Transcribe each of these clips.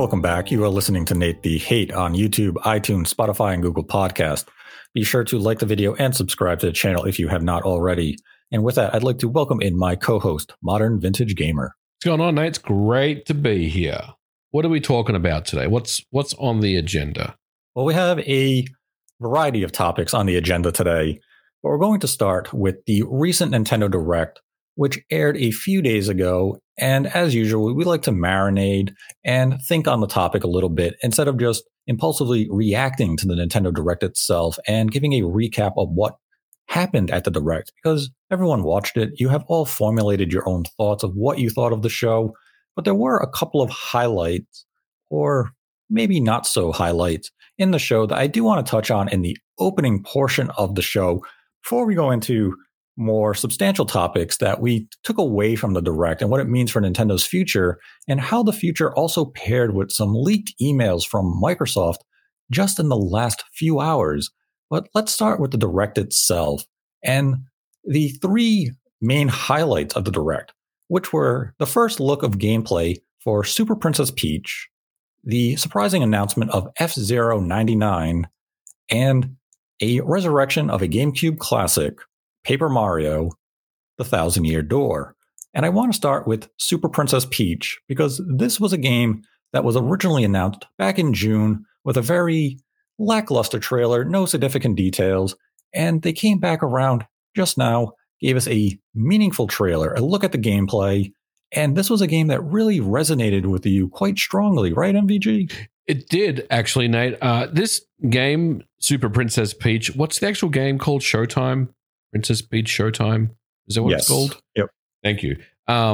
Welcome back. You are listening to Nate the Hate on YouTube, iTunes, Spotify, and Google Podcast. Be sure to like the video and subscribe to the channel if you have not already. And with that, I'd like to welcome in my co-host, Modern Vintage Gamer. What's going on, Nate? It's great to be here. What are we talking about today? What's on the agenda? Well, we have a variety of topics on the agenda today, but we're going to start with the recent Nintendo Direct, which aired a few days ago. And as usual, we like to marinate and think on the topic a little bit instead of just impulsively reacting to the Nintendo Direct itself and giving a recap of what happened at the Direct, because everyone watched it. You have all formulated your own thoughts of what you thought of the show, but there were a couple of highlights, or maybe not so highlights, in the show that I do want to touch on in the opening portion of the show before we go into more substantial topics that we took away from the Direct and what it means for Nintendo's future, and how the future also paired with some leaked emails from Microsoft just in the last few hours. But let's start with the Direct itself and the three main highlights of the Direct, which were the first look of gameplay for Super Princess Peach, the surprising announcement of F-Zero 99, and a resurrection of a GameCube classic, Paper Mario, The Thousand Year Door. And I want to start with Super Princess Peach, because this was a game that was originally announced back in June with a very lackluster trailer, no significant details, and they came back around just now, gave us a meaningful trailer, a look at the gameplay, and this was a game that really resonated with you quite strongly, right, MVG? It did, actually, Nate. This game, Super Princess Peach, what's the actual game called? Showtime? Princess Peach Showtime? Is that what it's called? Yep. Thank you.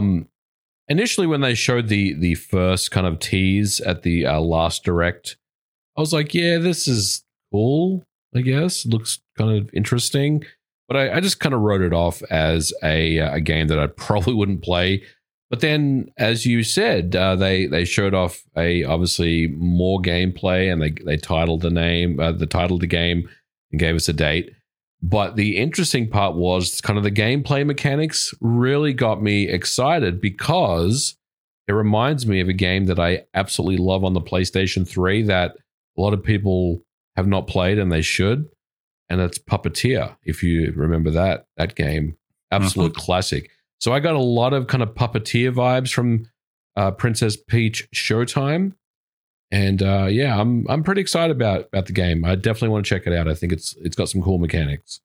Initially, when they showed the first kind of tease at the last Direct, I was like, yeah, this is cool, I guess. It looks kind of interesting. But I just kind of wrote it off as a game that I probably wouldn't play. But then, as you said, they showed off obviously more gameplay, and they titled the game and gave us a date. But the interesting part was kind of the gameplay mechanics really got me excited, because it reminds me of a game that I absolutely love on the PlayStation 3 that a lot of people have not played and they should. And that's Puppeteer, if you remember that game. Absolute classic. So I got a lot of kind of Puppeteer vibes from Princess Peach Showtime. And I'm pretty excited about the game. I definitely want to check it out. I think it's got some cool mechanics.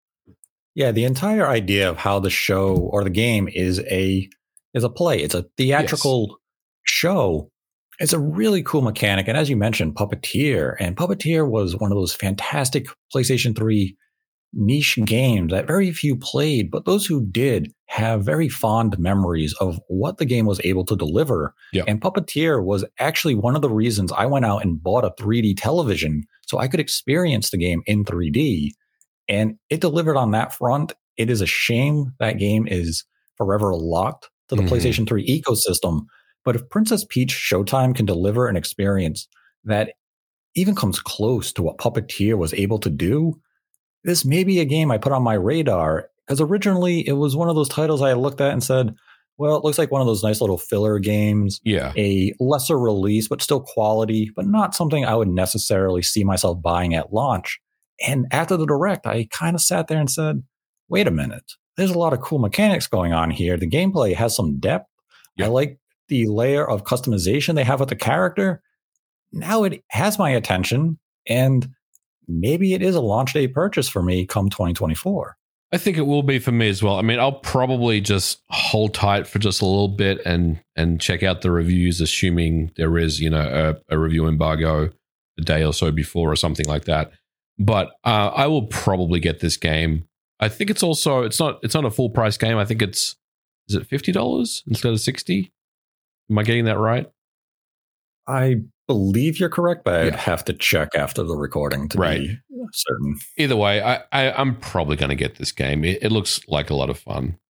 Yeah, the entire idea of how the show or the game is a play. It's a theatrical show. It's a really cool mechanic. And as you mentioned, Puppeteer. And Puppeteer was one of those fantastic PlayStation 3 niche games that very few played, but those who did have very fond memories of what the game was able to deliver. Yeah. And Puppeteer was actually one of the reasons I went out and bought a 3D television so I could experience the game in 3D. And it delivered on that front. It is a shame that game is forever locked to the PlayStation 3 ecosystem. But if Princess Peach Showtime can deliver an experience that even comes close to what Puppeteer was able to do, this may be a game I put on my radar, because originally it was one of those titles I looked at and said, well, it looks like one of those nice little filler games. Yeah. A lesser release, but still quality, but not something I would necessarily see myself buying at launch. And after the Direct, I kind of sat there and said, wait a minute, there's a lot of cool mechanics going on here. The gameplay has some depth. Yeah. I like the layer of customization they have with the character. Now it has my attention, and maybe it is a launch day purchase for me come 2024. I think it will be for me as well. I mean, I'll probably just hold tight for just a little bit and check out the reviews, assuming there is, a review embargo a day or so before or something like that. But I will probably get this game. I think it's not a full price game. I think is it $50 instead of $60? Am I getting that right? I believe you're correct, but I'd have to check after the recording to be certain. Either way, I'm probably going to get this game. It looks like a lot of fun.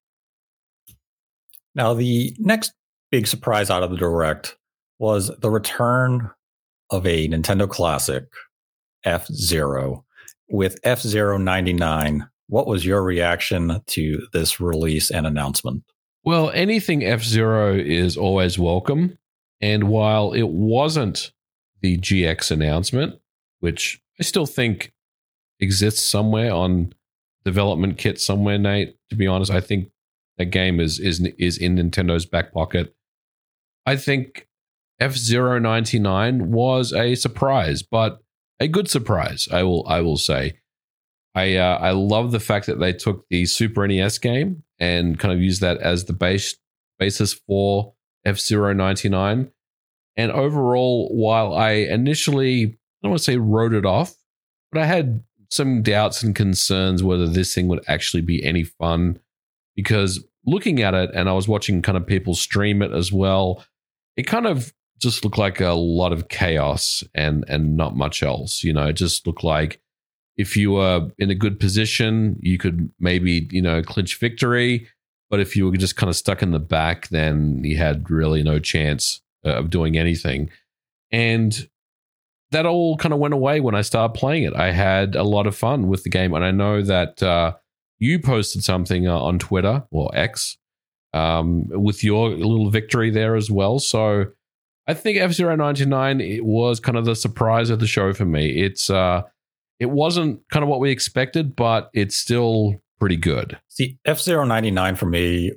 Now, the next big surprise out of the Direct was the return of a Nintendo classic, F-Zero, with F-Zero 99. What was your reaction to this release and announcement? Well, anything F-Zero is always welcome. And while it wasn't the GX announcement, which I still think exists somewhere on development kit somewhere, Nate, to be honest, I think that game is in Nintendo's back pocket. I think F-Zero 99 was a surprise, but a good surprise, I will say. I love the fact that they took the Super NES game and kind of used that as the basis for F-Zero 99. And overall, while I initially, I don't want to say wrote it off, but I had some doubts and concerns whether this thing would actually be any fun, because looking at it, and I was watching kind of people stream it as well, it kind of just looked like a lot of chaos and not much else. You know, it just looked like if you were in a good position, you could maybe, clinch victory. But if you were just kind of stuck in the back, then you had really no chance of doing anything. And that all kind of went away when I started playing it. I had a lot of fun with the game. And I know that you posted something on Twitter or X with your little victory there as well. So I think F-Zero 99, it was kind of the surprise of the show for me. It wasn't kind of what we expected, but it's still pretty good. See, F-Zero 99 for me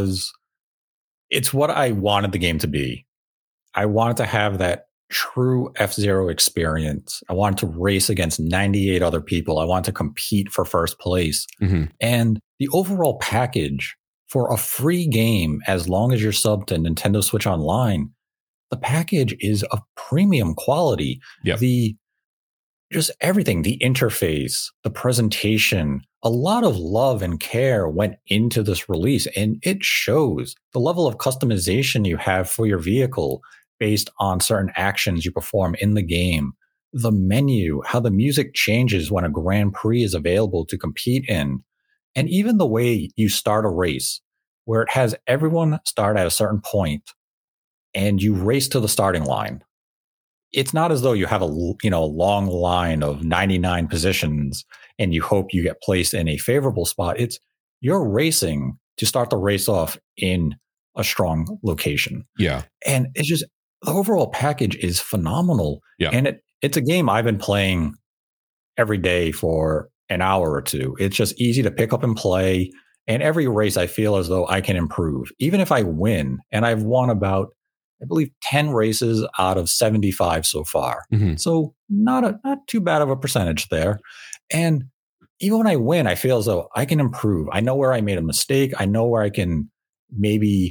it's what I wanted the game to be. I wanted to have that true F-Zero experience. I wanted to race against 98 other people. I wanted to compete for first place. Mm-hmm. And the overall package for a free game, as long as you're subbed to Nintendo Switch Online, the package is of premium quality. Yep. Just everything, the interface, the presentation, a lot of love and care went into this release, and it shows the level of customization you have for your vehicle based on certain actions you perform in the game, the menu, how the music changes when a Grand Prix is available to compete in, and even the way you start a race, where it has everyone start at a certain point and you race to the starting line. It's not as though you have a long line of 99 positions and you hope you get placed in a favorable spot. It's you're racing to start the race off in a strong location. Yeah. And it's just the overall package is phenomenal. Yeah. And it's a game I've been playing every day for an hour or two. It's just easy to pick up and play. And every race I feel as though I can improve, even if I win. And I've won about, I believe, 10 races out of 75 so far. Mm-hmm. So not too bad of a percentage there. And even when I win, I feel as though I can improve. I know where I made a mistake. I know where I can maybe,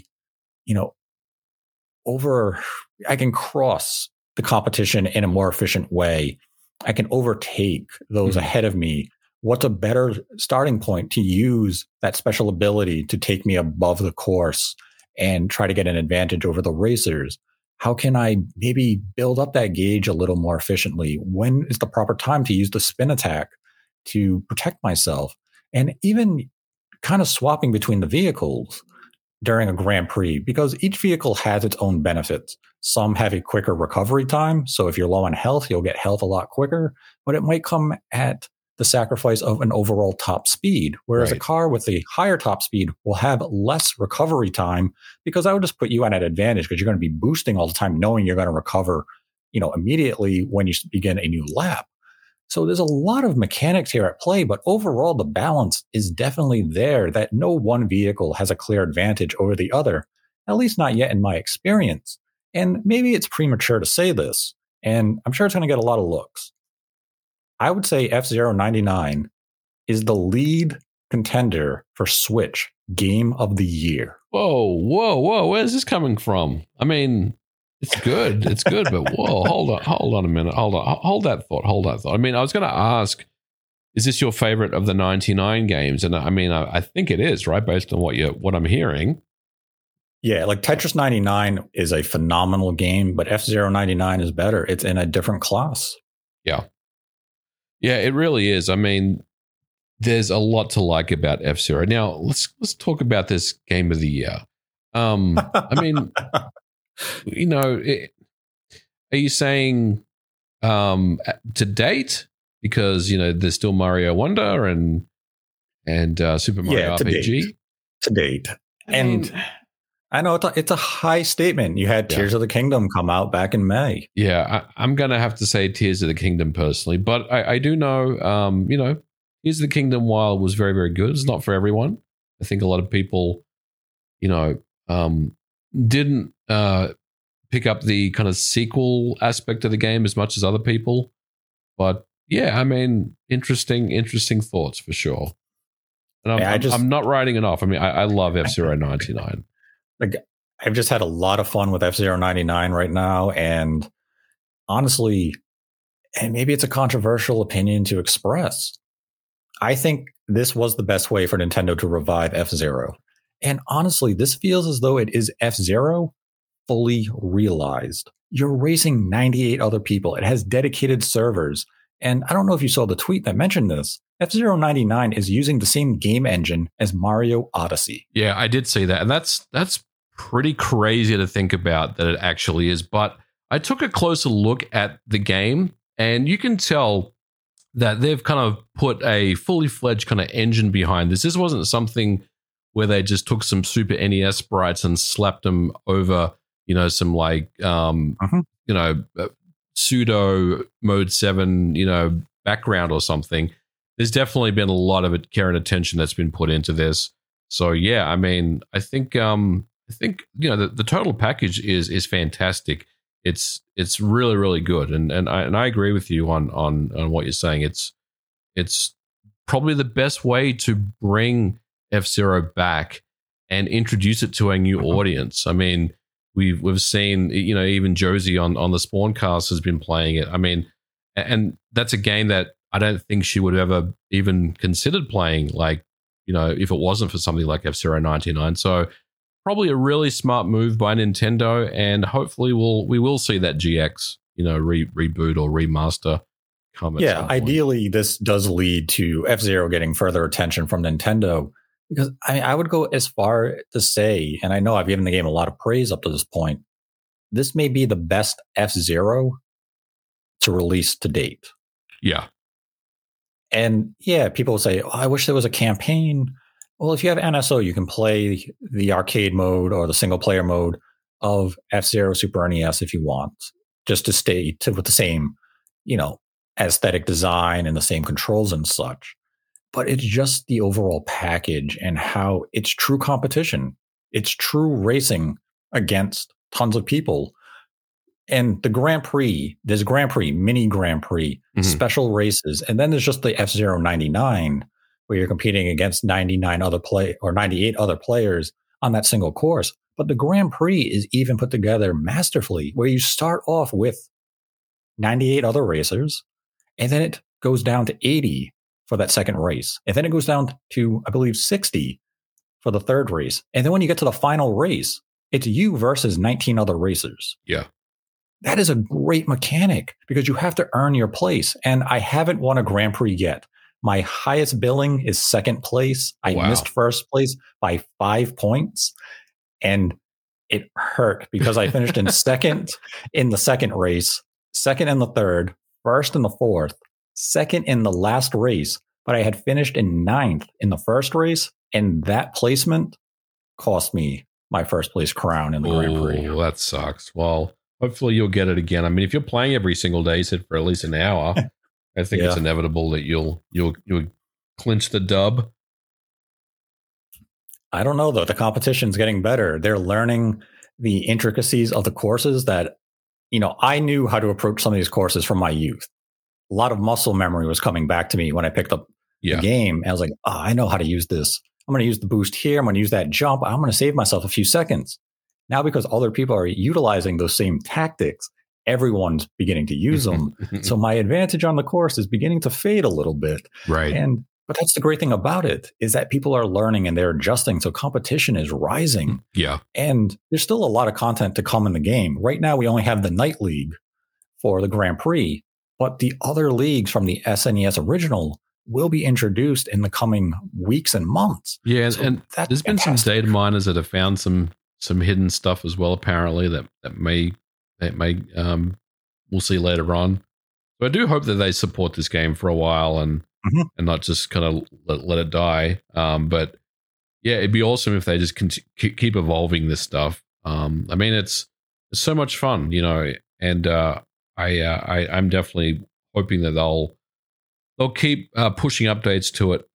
I can cross the competition in a more efficient way. I can overtake those ahead of me. What's a better starting point to use that special ability to take me above the course and try to get an advantage over the racers? How can I maybe build up that gauge a little more efficiently? When is the proper time to use the spin attack to protect myself? And even kind of swapping between the vehicles during a Grand Prix, because each vehicle has its own benefits. Some have a quicker recovery time. So if you're low on health, you'll get health a lot quicker, but it might come at the sacrifice of an overall top speed. Whereas a car with a higher top speed will have less recovery time, because I would just put you at an advantage because you're going to be boosting all the time, knowing you're going to recover, immediately when you begin a new lap. So there's a lot of mechanics here at play, but overall the balance is definitely there, that no one vehicle has a clear advantage over the other, at least not yet in my experience. And maybe it's premature to say this, and I'm sure it's going to get a lot of looks. I would say F-Zero 99 is the lead contender for Switch Game of the Year. Whoa. Where's this coming from? I mean, it's good, but whoa, hold on a minute. Hold that thought. I mean, I was going to ask, is this your favorite of the 99 games? And I mean, I think it is, right? Based on what I'm hearing. Yeah, like Tetris 99 is a phenomenal game, but F-Zero 99 is better. It's in a different class. Yeah, it really is. I mean, there's a lot to like about F-Zero. Now, let's talk about this Game of the Year. I mean, are you saying to date? Because, there's still Mario Wonder and Super Mario RPG? To date. And I know it's a high statement. You had Tears of the Kingdom come out back in May. Yeah, I'm going to have to say Tears of the Kingdom personally, but I do know, Tears of the Kingdom, while it was very, very good, it's not for everyone. I think a lot of people, didn't pick up the kind of sequel aspect of the game as much as other people. But yeah, I mean, interesting thoughts for sure. And I'm not writing it off. I mean, I love F-Zero 99. Like, I've just had a lot of fun with F-Zero 99 right now. And honestly, and maybe it's a controversial opinion to express, I think this was the best way for Nintendo to revive F-Zero. And honestly, this feels as though it is F-Zero fully realized. You're racing 98 other people. It has dedicated servers. And I don't know if you saw the tweet that mentioned this. F-Zero 99 is using the same game engine as Mario Odyssey. Yeah, I did see that. And that's pretty crazy to think about that it actually is. But I took a closer look at the game, and you can tell that they've kind of put a fully fledged kind of engine behind this. This wasn't something where they just took some Super NES sprites and slapped them over, some like, pseudo Mode 7, background or something. There's definitely been a lot of care and attention that's been put into this. So yeah, I mean, I think the total package is fantastic. It's really, really good, and I agree with you on what you're saying. It's probably the best way to bring F-Zero back and introduce it to a new audience. I mean, we've seen, even Josie on the Spawncast has been playing it. I mean, and that's a game that I don't think she would have ever even considered playing, like, if it wasn't for something like F-Zero 99. So probably a really smart move by Nintendo, and hopefully we will see that GX, reboot or remaster come. Yeah, ideally this does lead to F-Zero getting further attention from Nintendo, because I would go as far to say, and I know I've given the game a lot of praise up to this point, this may be the best F-Zero to release to date. Yeah. And yeah, people will say, I wish there was a campaign. Well, if you have NSO, you can play the arcade mode or the single player mode of F-Zero Super NES if you want, just to stay with the same, aesthetic design and the same controls and such. But it's just the overall package and how it's true competition. It's true racing against tons of people. And the Grand Prix, there's Grand Prix, mini Grand Prix, special races. And then there's just the F-Zero 99, where you're competing against 98 other players on that single course. But the Grand Prix is even put together masterfully, where you start off with 98 other racers, and then it goes down to 80 for that second race. And then it goes down to, I believe, 60 for the third race. And then when you get to the final race, it's you versus 19 other racers. Yeah. That is a great mechanic because you have to earn your place. And I haven't won a Grand Prix yet. My highest billing is second place. I missed first place by 5 points. And it hurt because I finished in second in the second race, second in the third, first in the fourth, second in the last race. But I had finished in 9th in the first race. And that placement cost me my first place crown in the Grand Prix. Oh, that sucks. Well, hopefully you'll get it again. I mean, if you're playing every single day, said for at least an hour, I think it's inevitable that you'll clinch the dub. I don't know, though. The competition's getting better. They're learning the intricacies of the courses that, I knew how to approach some of these courses from my youth. A lot of muscle memory was coming back to me when I picked up the game. And I was like, I know how to use this. I'm going to use the boost here. I'm going to use that jump. I'm going to save myself a few seconds. Now, because other people are utilizing those same tactics, everyone's beginning to use them. So my advantage on the course is beginning to fade a little bit. Right. But that's the great thing about it, is that people are learning and they're adjusting. So competition is rising. Yeah. And there's still a lot of content to come in the game. Right now, we only have the Night League for the Grand Prix, but the other leagues from the SNES original will be introduced in the coming weeks and months. Yeah. So and there's been some data miners that have found some hidden stuff as well, apparently, that may we'll see later on. So I do hope that they support this game for a while and not just kind of let it die. But Yeah, it'd be awesome if they just keep evolving this stuff. I mean, it's so much fun, and I'm definitely hoping that they'll keep pushing updates to it.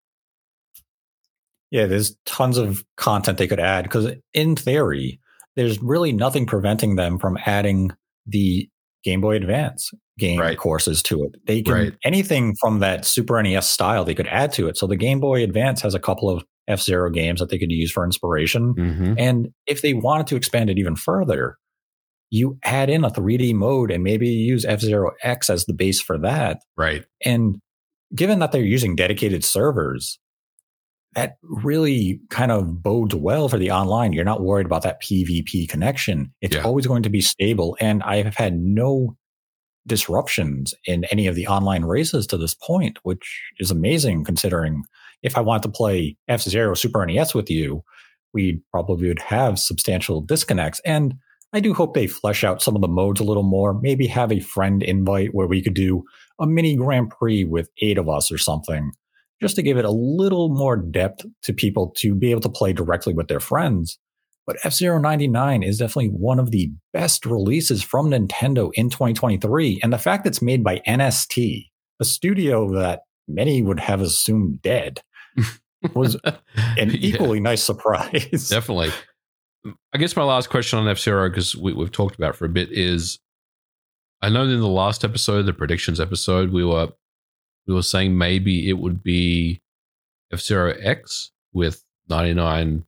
Yeah, there's tons of content they could add because in theory, there's really nothing preventing them from adding the Game Boy Advance game courses to it. They can anything from that Super NES style they could add to it. So the Game Boy Advance has a couple of F-Zero games that they could use for inspiration. Mm-hmm. And if they wanted to expand it even further, you add in a 3D mode and maybe use F-Zero X as the base for that. Right. And given that they're using dedicated servers, that really kind of bodes well for the online. You're not worried about that PvP connection. It's always going to be stable. And I have had no disruptions in any of the online races to this point, which is amazing considering if I wanted to play F-Zero Super NES with you, we probably would have substantial disconnects. And I do hope they flesh out some of the modes a little more, maybe have a friend invite where we could do a mini Grand Prix with 8 of us or something, just to give it a little more depth to people to be able to play directly with their friends. But F-Zero 99 is definitely one of the best releases from Nintendo in 2023. And the fact it's made by NST, a studio that many would have assumed dead, was an equally nice surprise. Definitely. I guess my last question on F-Zero, because we've talked about it for a bit, is I know in the last episode, the predictions episode, we were saying maybe it would be F-Zero X with 99,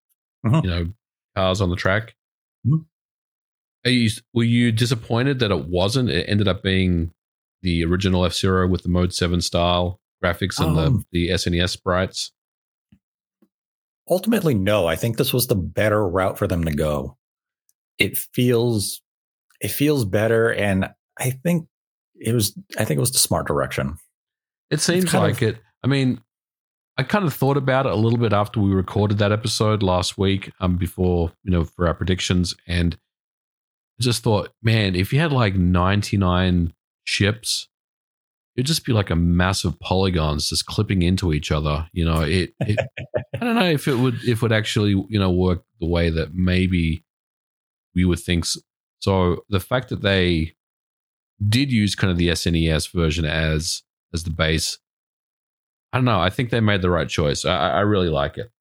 cars on the track. Mm-hmm. Were you disappointed that it wasn't? It ended up being the original F-Zero with the Mode 7 style graphics and the SNES sprites. Ultimately, no. I think this was the better route for them to go. It feels better, and I think it was the smart direction. It seems like it. I mean, I kind of thought about it a little bit after we recorded that episode last week, before, for our predictions, and just thought, man, if you had like 99 ships, it'd just be like a massive polygons just clipping into each other. I don't know if it would actually, work the way that maybe we would think. So the fact that they did use kind of the SNES version as the base, I don't know. I think they made the right choice. I really like it.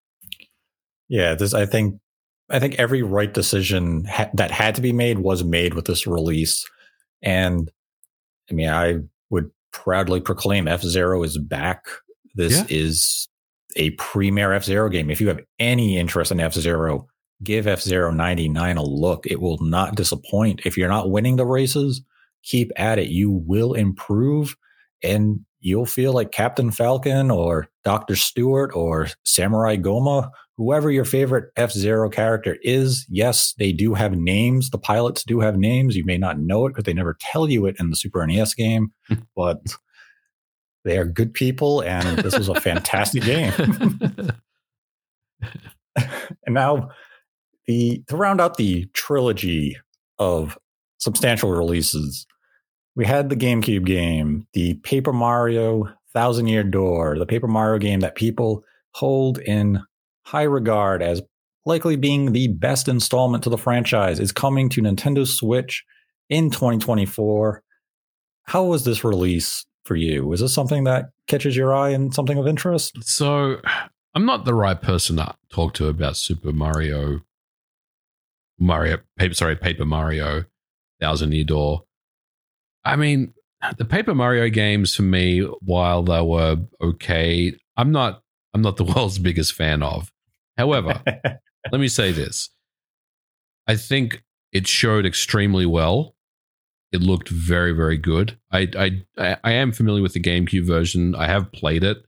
Yeah, I think every right decision that had to be made was made with this release. And I mean, I would proudly proclaim F-Zero is back. This is a premier F-Zero game. If you have any interest in F-Zero, give F-Zero 99 a look. It will not disappoint. If you're not winning the races, keep at it. You will improve, and you'll feel like Captain Falcon or Dr. Stewart or Samurai Goma, whoever your favorite F-Zero character is. Yes, they do have names. The pilots do have names. You may not know it because they never tell you it in the Super NES game, but they are good people, and this was a fantastic game. And now, to round out the trilogy of substantial releases, we had the GameCube game, the Paper Mario Thousand Year Door, the Paper Mario game that people hold in high regard as likely being the best installment to the franchise, is coming to Nintendo Switch in 2024. How was this release for you? Was this something that catches your eye and something of interest? So I'm not the right person to talk to about Paper Mario Thousand Year Door. I mean, the Paper Mario games for me, while they were okay, I'm not the world's biggest fan of. However, let me say this. I think it showed extremely well. It looked very, very good. I am familiar with the GameCube version. I have played it.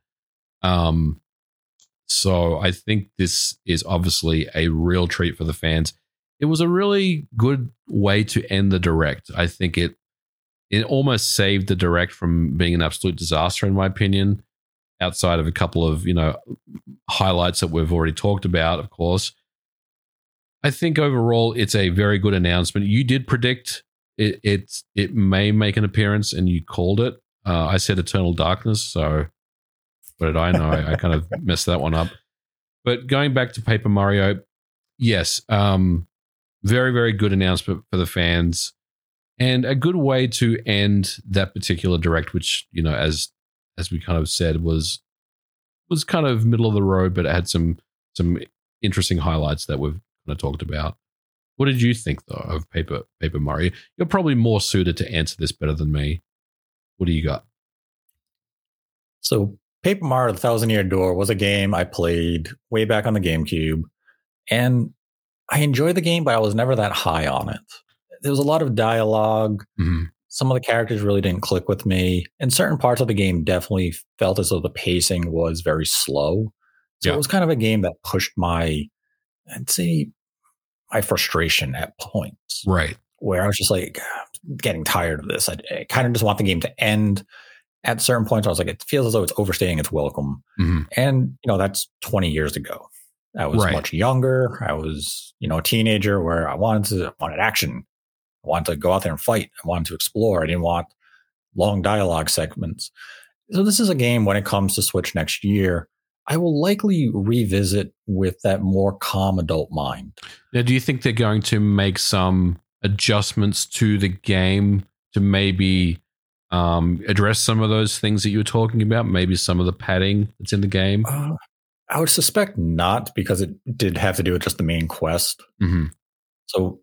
So I think this is obviously a real treat for the fans. It was a really good way to end the Direct. I think it almost saved the Direct from being an absolute disaster, in my opinion, outside of a couple of, highlights that we've already talked about, of course. I think overall it's a very good announcement. You did predict it may make an appearance, and you called it. I said Eternal Darkness, so what did I know? I kind of messed that one up. But going back to Paper Mario, yes, very, very good announcement for the fans, and a good way to end that particular direct, which, you know, as we kind of said, was kind of middle of the road, but it had some interesting highlights that we've kind of talked about. What did you think, though, of Paper Mario? You're probably more suited to answer this better than me. What do you got? So Paper Mario: The Thousand Year Door was a game I played way back on the GameCube, and I enjoyed the game, but I was never that high on it. There was a lot of dialogue. Mm-hmm. Some of the characters really didn't click with me, and certain parts of the game definitely felt as though the pacing was very slow. So It was kind of a game that pushed my frustration at points. Right. Where I was just like, getting tired of this. I kind of just want the game to end. At certain points, I was like, it feels as though it's overstaying its welcome. Mm-hmm. And, that's 20 years ago. I was much younger. I was, a teenager where I wanted action. I wanted to go out there and fight. I wanted to explore. I didn't want long dialogue segments. So this is a game, when it comes to Switch next year, I will likely revisit with that more calm adult mind. Now, do you think they're going to make some adjustments to the game to maybe address some of those things that you were talking about? Maybe some of the padding that's in the game? I would suspect not, because it did have to do with just the main quest. Mm-hmm. So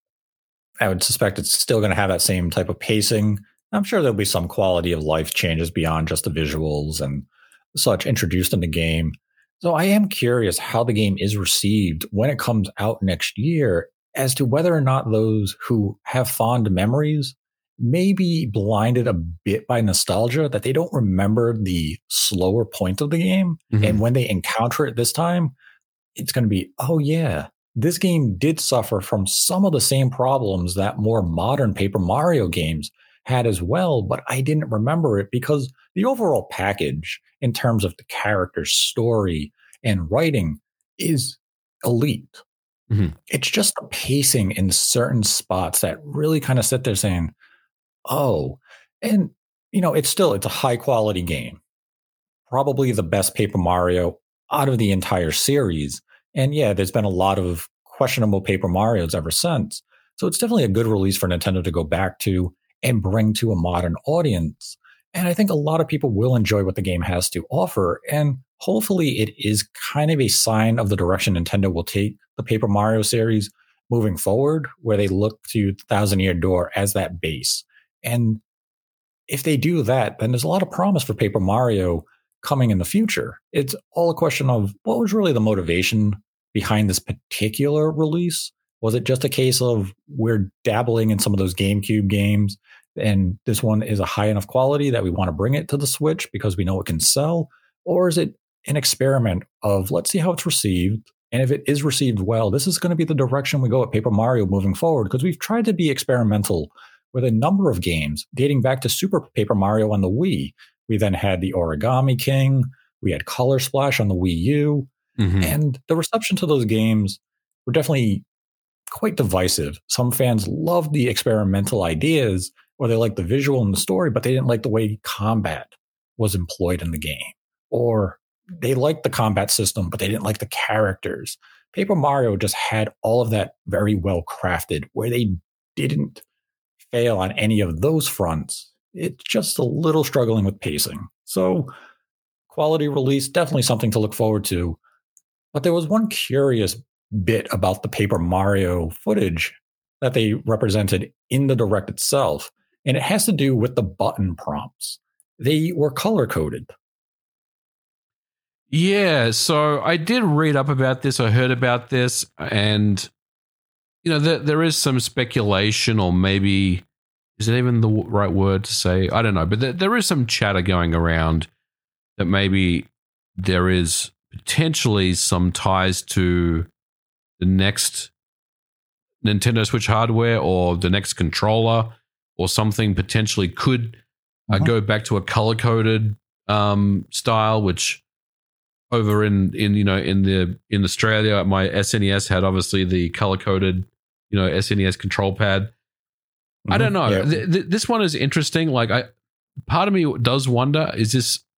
I would suspect it's still going to have that same type of pacing. I'm sure there'll be some quality of life changes beyond just the visuals and such introduced in the game. So I am curious how the game is received when it comes out next year, as to whether or not those who have fond memories may be blinded a bit by nostalgia, that they don't remember the slower point of the game. Mm-hmm. And when they encounter it this time, it's going to be, oh yeah, this game did suffer from some of the same problems that more modern Paper Mario games had as well, but I didn't remember it because the overall package in terms of the character's story and writing is elite. Mm-hmm. It's just the pacing in certain spots that really kind of sit there saying, oh, and it's a high quality game. Probably the best Paper Mario out of the entire series. And yeah, there's been a lot of questionable Paper Marios ever since. So it's definitely a good release for Nintendo to go back to and bring to a modern audience. And I think a lot of people will enjoy what the game has to offer. And hopefully it is kind of a sign of the direction Nintendo will take the Paper Mario series moving forward, where they look to Thousand Year Door as that base. And if they do that, then there's a lot of promise for Paper Mario coming in the future. It's all a question of what was really the motivation behind this particular release. Was it just a case of we're dabbling in some of those GameCube games, and this one is a high enough quality that we want to bring it to the Switch because we know it can sell? Or is it an experiment of, let's see how it's received, and if it is received well, this is going to be the direction we go at Paper Mario moving forward? Because we've tried to be experimental with a number of games dating back to Super Paper Mario on the Wii. We then had the Origami King, we had Color Splash on the Wii U, and the reception to those games were definitely quite divisive. Some fans loved the experimental ideas, or they liked the visual and the story, but they didn't like the way combat was employed in the game. Or they liked the combat system, but they didn't like the characters. Paper Mario just had all of that very well crafted, where they didn't fail on any of those fronts. It's just a little struggling with pacing. So quality release, definitely something to look forward to. But there was one curious bit about the Paper Mario footage that they represented in the direct itself, and it has to do with the button prompts. They were color coded. Yeah, so I did read up about this. I heard about this, and there is some speculation, or maybe is it even the right word to say? I don't know, but there is some chatter going around that maybe there is potentially some ties to the next Nintendo Switch hardware, or the next controller, or something potentially could go back to a color-coded style, which over in Australia, my SNES had obviously the color-coded SNES control pad. I don't know. Yeah. This one is interesting. Like, part of me does wonder, is this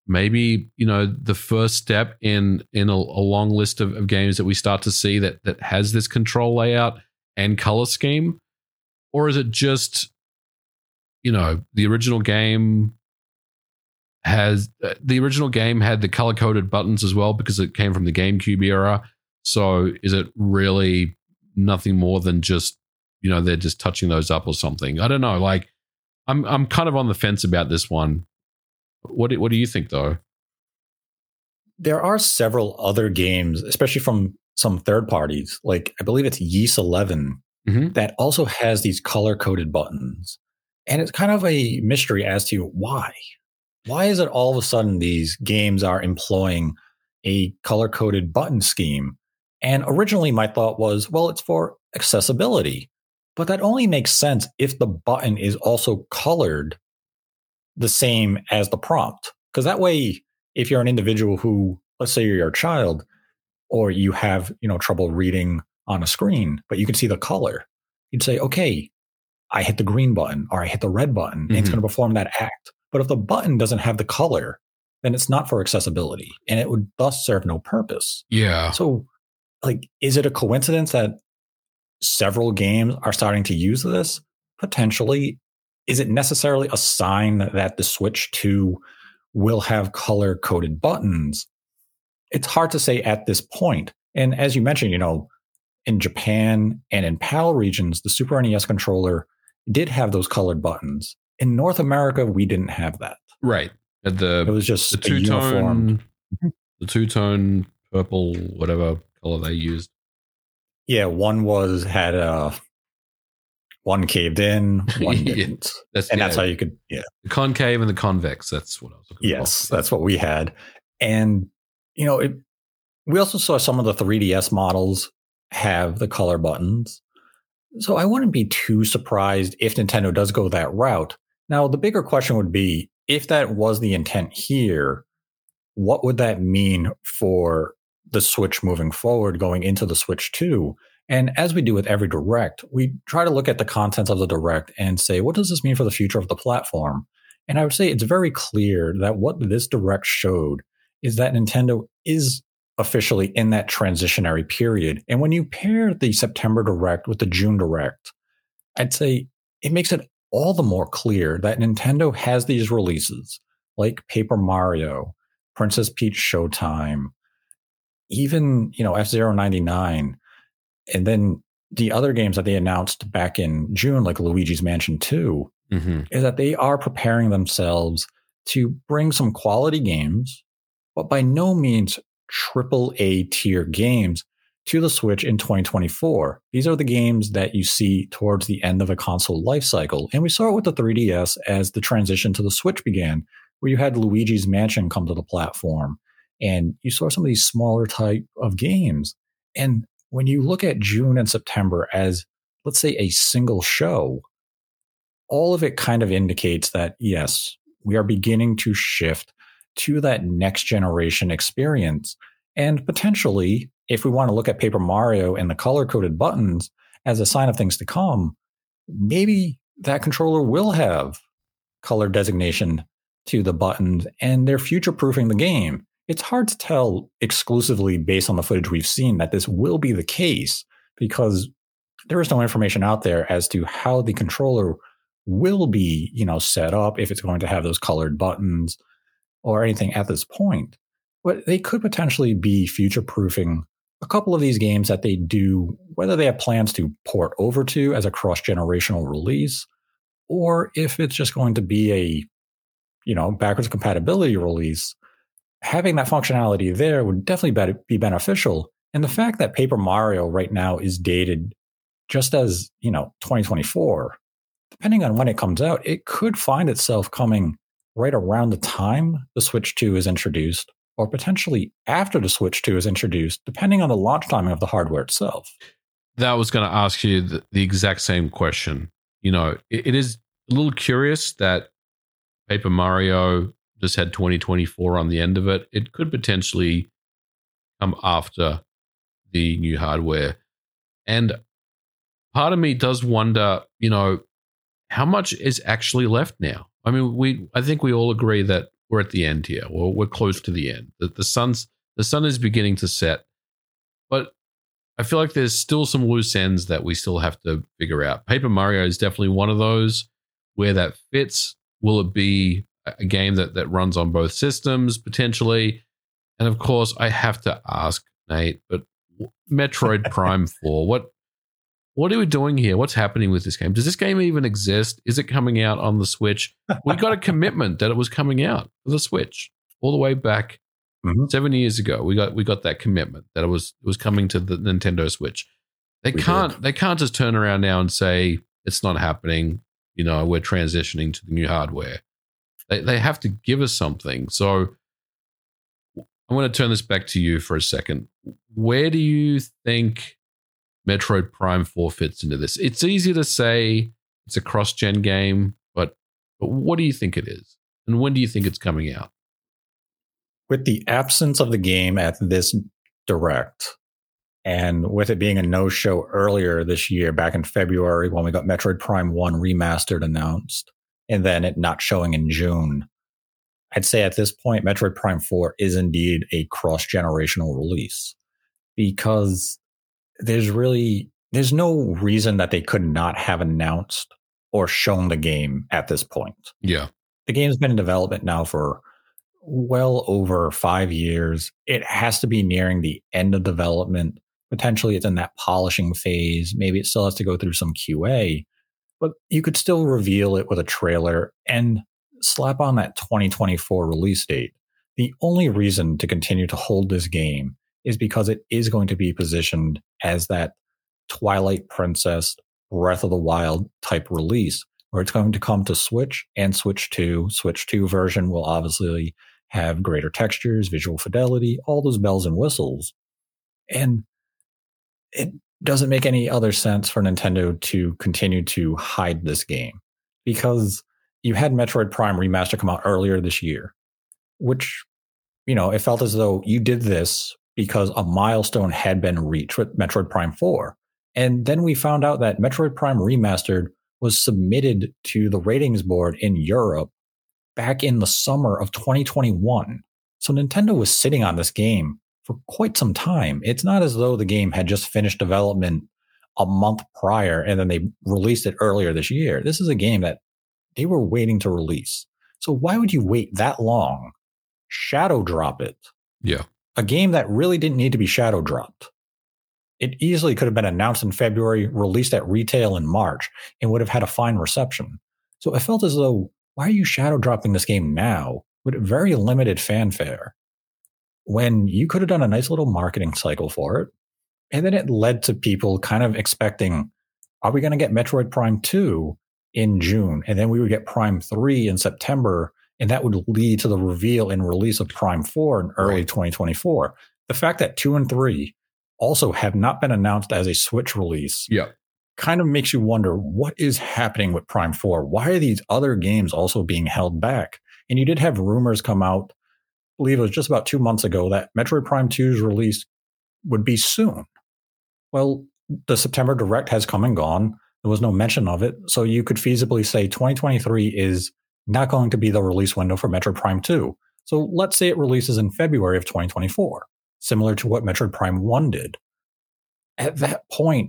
maybe, the first step in a long list of games that we start to see that has this control layout and color scheme? Or is it just, the original game had the color coded buttons as well because it came from the GameCube era? So is it really nothing more than just, they're just touching those up or something? I don't know. Like, I'm kind of on the fence about this one. What do you think, though? There are several other games, especially from some third parties, like I believe it's Ys 11, that also has these color-coded buttons. And it's kind of a mystery as to why. Why is it all of a sudden these games are employing a color-coded button scheme? And originally my thought was, well, it's for accessibility. But that only makes sense if the button is also colored the same as the prompt. Because that way, if you're an individual who, let's say you're a child, or you have, trouble reading on a screen, but you can see the color, you'd say, okay, I hit the green button or I hit the red button, and it's going to perform that act. But if the button doesn't have the color, then it's not for accessibility, and it would thus serve no purpose. Yeah. So, is it a coincidence that several games are starting to use this? Potentially. Is it necessarily a sign that the Switch 2 will have color-coded buttons? It's hard to say at this point. And as you mentioned, in Japan and in PAL regions, the Super NES controller did have those colored buttons. In North America, we didn't have that. Right. It was just the two-tone purple, whatever color they used. Yeah, one caved in, one didn't. That's how you could, the concave and the convex. That's what I was looking for. Yes, that's what we had. And, we also saw some of the 3DS models have the color buttons. So I wouldn't be too surprised if Nintendo does go that route. Now, the bigger question would be, if that was the intent here, what would that mean for the Switch moving forward, going into the Switch 2? And as we do with every Direct, we try to look at the contents of the Direct and say, what does this mean for the future of the platform? And I would say it's very clear that what this Direct showed is that Nintendo is officially in that transitionary period. And when you pair the September Direct with the June Direct, I'd say it makes it all the more clear that Nintendo has these releases like Paper Mario, Princess Peach Showtime, even, F-Zero 99, and then the other games that they announced back in June, like Luigi's Mansion 2, is that they are preparing themselves to bring some quality games, but by no means AAA tier games, to the Switch in 2024. These are the games that you see towards the end of a console life cycle. And we saw it with the 3DS as the transition to the Switch began, where you had Luigi's Mansion come to the platform, and you saw some of these smaller type of games. And when you look at June and September as, let's say, a single show, all of it kind of indicates that, yes, we are beginning to shift to that next generation experience. And potentially, if we want to look at Paper Mario and the color-coded buttons as a sign of things to come, maybe that controller will have color designation to the buttons, and they're future-proofing the game. It's hard to tell exclusively based on the footage we've seen that this will be the case, because there is no information out there as to how the controller will be, set up, if it's going to have those colored buttons or anything at this point. But they could potentially be future-proofing a couple of these games that they do, whether they have plans to port over to as a cross-generational release, or if it's just going to be a, backwards compatibility release. Having that functionality there would definitely be beneficial. And the fact that Paper Mario right now is dated just as, 2024, depending on when it comes out, it could find itself coming right around the time the Switch 2 is introduced, or potentially after the Switch 2 is introduced, depending on the launch timing of the hardware itself. That was going to ask you the exact same question. It is a little curious that Paper Mario just had 2024 on the end of it. It could potentially come after the new hardware. And part of me does wonder, how much is actually left now? I mean, I think we all agree that we're at the end here. We're close to the end. The sun is beginning to set, but I feel like there's still some loose ends that we still have to figure out. Paper Mario is definitely one of those. Where that fits. Will it be a game that runs on both systems potentially? And of course, I have to ask Nate, but Metroid Prime 4, what are we doing here? What's happening with this game? Does this game even exist? Is it coming out on the Switch? We got a commitment that it was coming out for the Switch all the way back 7 years ago. We got that commitment that it was coming to the Nintendo Switch. They can't just turn around now and say it's not happening. You know, we're transitioning to the new hardware. They have to give us something. So I'm going to turn this back to you for a second. Where do you think Metroid Prime 4 fits into this? It's easy to say it's a cross-gen game, but what do you think it is? And when do you think it's coming out? With the absence of the game at this Direct, and with it being a no-show earlier this year, back in February, when we got Metroid Prime 1 Remastered announced, and then it not showing in June, I'd say at this point, Metroid Prime 4 is indeed a cross-generational release, because there's no reason that they could not have announced or shown the game at this point. Yeah. The game's been in development now for well over 5 years. It has to be nearing the end of development. Potentially it's in that polishing phase. Maybe it still has to go through some QA, but you could still reveal it with a trailer and slap on that 2024 release date. The only reason to continue to hold this game is because it is going to be positioned as that Twilight Princess, Breath of the Wild type release, where it's going to come to Switch and Switch 2. Switch 2 version will obviously have greater textures, visual fidelity, all those bells and whistles. And it doesn't make any other sense for Nintendo to continue to hide this game, because you had Metroid Prime Remaster come out earlier this year, which, you know, it felt as though you did this because a milestone had been reached with Metroid Prime 4. And then we found out that Metroid Prime Remastered was submitted to the ratings board in Europe back in the summer of 2021. So Nintendo was sitting on this game for quite some time. It's not as though the game had just finished development a month prior and then they released it earlier this year. This is a game that they were waiting to release. So why would you wait that long? Shadow drop it. Yeah. A game that really didn't need to be shadow dropped. It easily could have been announced in February, released at retail in March, and would have had a fine reception. So it felt as though, why are you shadow dropping this game now with very limited fanfare when you could have done a nice little marketing cycle for it? And then it led to people kind of expecting, are we going to get Metroid Prime 2 in June? And then we would get Prime 3 in September, and that would lead to the reveal and release of Prime 4 in early 2024. The fact that 2 and 3 also have not been announced as a Switch release kind of makes you wonder what is happening with Prime 4. Why are these other games also being held back? And you did have rumors come out, I believe it was just about 2 months ago, that Metroid Prime 2's release would be soon. Well, the September Direct has come and gone. There was no mention of it. So you could feasibly say 2023 is not going to be the release window for Metroid Prime 2. So let's say it releases in February of 2024. Similar to what Metroid Prime 1 did. At that point,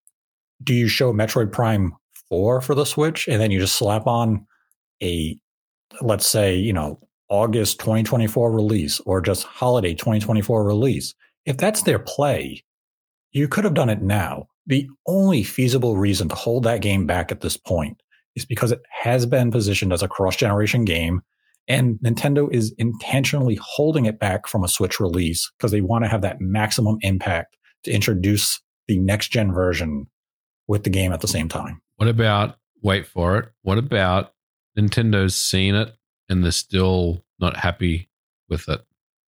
do you show Metroid Prime 4 for the Switch and then you just slap on a, let's say, you know, August 2024 release or just holiday 2024 release? If that's their play, you could have done it now. The only feasible reason to hold that game back at this point is because it has been positioned as a cross-generation game. And Nintendo is intentionally holding it back from a Switch release because they want to have that maximum impact to introduce the next-gen version with the game at the same time. What about, wait for it, what about Nintendo's seen it and they're still not happy with it?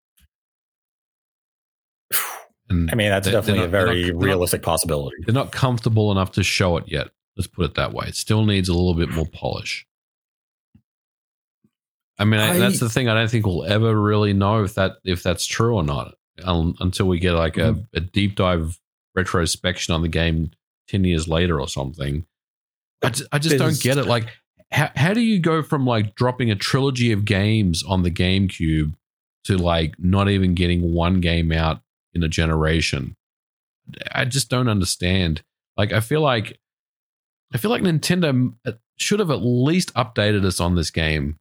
And I mean, that's definitely a very realistic possibility. They're not comfortable enough to show it yet. Let's put it that way. It still needs a little bit more polish. I mean, that's the thing. I don't think we'll ever really know if that's true or not until we get like a deep dive retrospection on the game 10 years later or something. I just don't get it. Like, how do you go from like dropping a trilogy of games on the GameCube to like not even getting one game out in a generation? I just don't understand. Like, I feel like Nintendo should have at least updated us on this game,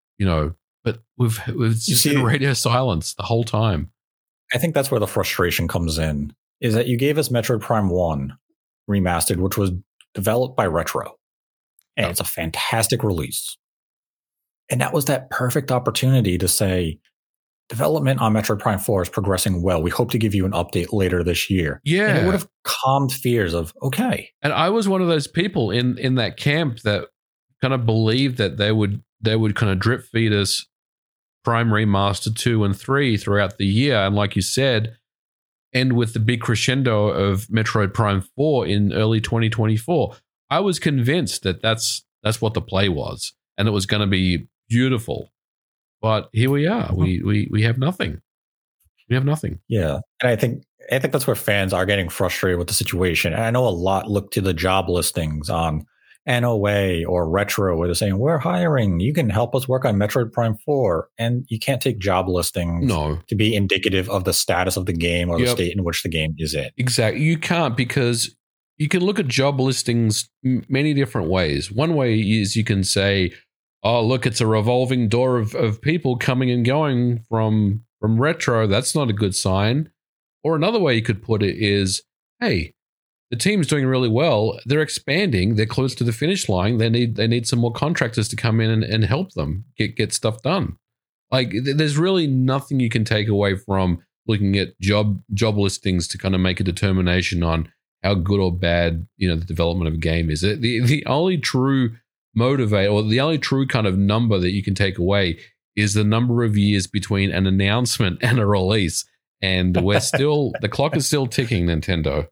but we've just been radio silence the whole time. I think that's where the frustration comes in, is that you gave us Metroid Prime 1 remastered, which was developed by Retro. And it's a fantastic release. And that was that perfect opportunity to say, development on Metroid Prime 4 is progressing well. We hope to give you an update later this year. Yeah. And it would have calmed fears of, okay. And I was one of those people in that camp that kind of believed that they would kind of drip feed us Prime Remaster 2 and 3 throughout the year. And like you said, end with the big crescendo of Metroid Prime 4 in early 2024. I was convinced that that's what the play was, and it was going to be beautiful. But here we are. We have nothing. We have nothing. Yeah, and I think that's where fans are getting frustrated with the situation. And I know a lot look to the job listings on NOA or Retro, where they're saying, we're hiring. You can help us work on Metroid Prime 4. And you can't take job listings to be indicative of the status of the game or the state in which the game is in. Exactly. You can't, because you can look at job listings many different ways. One way is you can say, oh, look, it's a revolving door of people coming and going from Retro. That's not a good sign. Or another way you could put it is, hey, the team's doing really well. They're expanding. They're close to the finish line. They need some more contractors to come in and help them get stuff done. Like, there's really nothing you can take away from looking at job listings to kind of make a determination on how good or bad the development of a game is. The only true motivator, or the only true kind of number that you can take away, is the number of years between an announcement and a release. And we're still the clock is still ticking, Nintendo.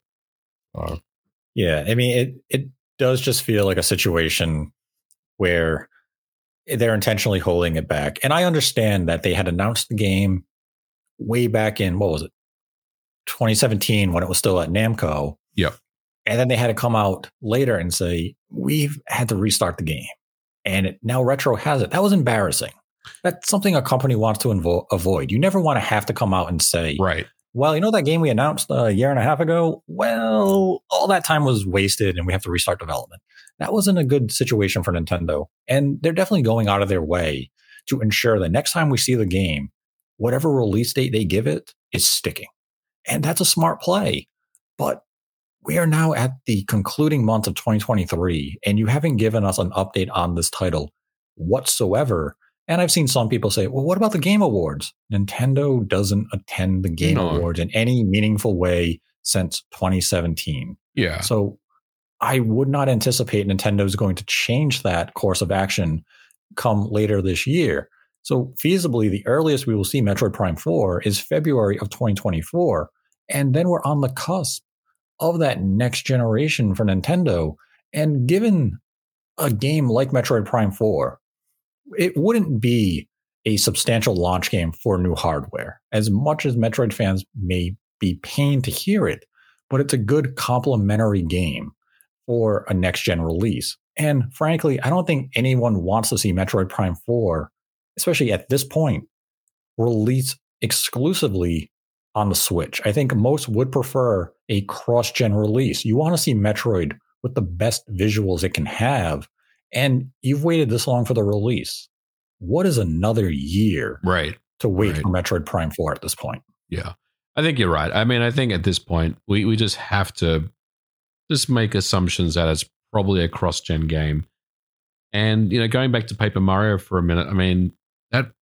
Yeah, I mean, it does just feel like a situation where they're intentionally holding it back. And I understand that they had announced the game way back in, 2017, when it was still at Namco. Yep. And then they had to come out later and say, we've had to restart the game. And now Retro has it. That was embarrassing. That's something a company wants to avoid. You never want to have to come out and say, right, well, that game we announced a year and a half ago, well, all that time was wasted and we have to restart development. That wasn't a good situation for Nintendo. And they're definitely going out of their way to ensure that next time we see the game, whatever release date they give it is sticking. And that's a smart play. But we are now at the concluding month of 2023, and you haven't given us an update on this title whatsoever. And I've seen some people say, well, what about the Game Awards? Nintendo doesn't attend the Game Awards in any meaningful way since 2017. Yeah. So I would not anticipate Nintendo is going to change that course of action come later this year. So feasibly, the earliest we will see Metroid Prime 4 is February of 2024. And then we're on the cusp of that next generation for Nintendo. And given a game like Metroid Prime 4, it wouldn't be a substantial launch game for new hardware, as much as Metroid fans may be pained to hear it, but it's a good complementary game for a next-gen release. And frankly, I don't think anyone wants to see Metroid Prime 4, especially at this point, release exclusively on the Switch. I think most would prefer a cross-gen release. You want to see Metroid with the best visuals it can have, and you've waited this long for the release. What is another year to wait for Metroid Prime 4 at this point? Yeah, I think you're right. I mean, I think at this point, we just have to just make assumptions that it's probably a cross-gen game. And, going back to Paper Mario for a minute, I mean, that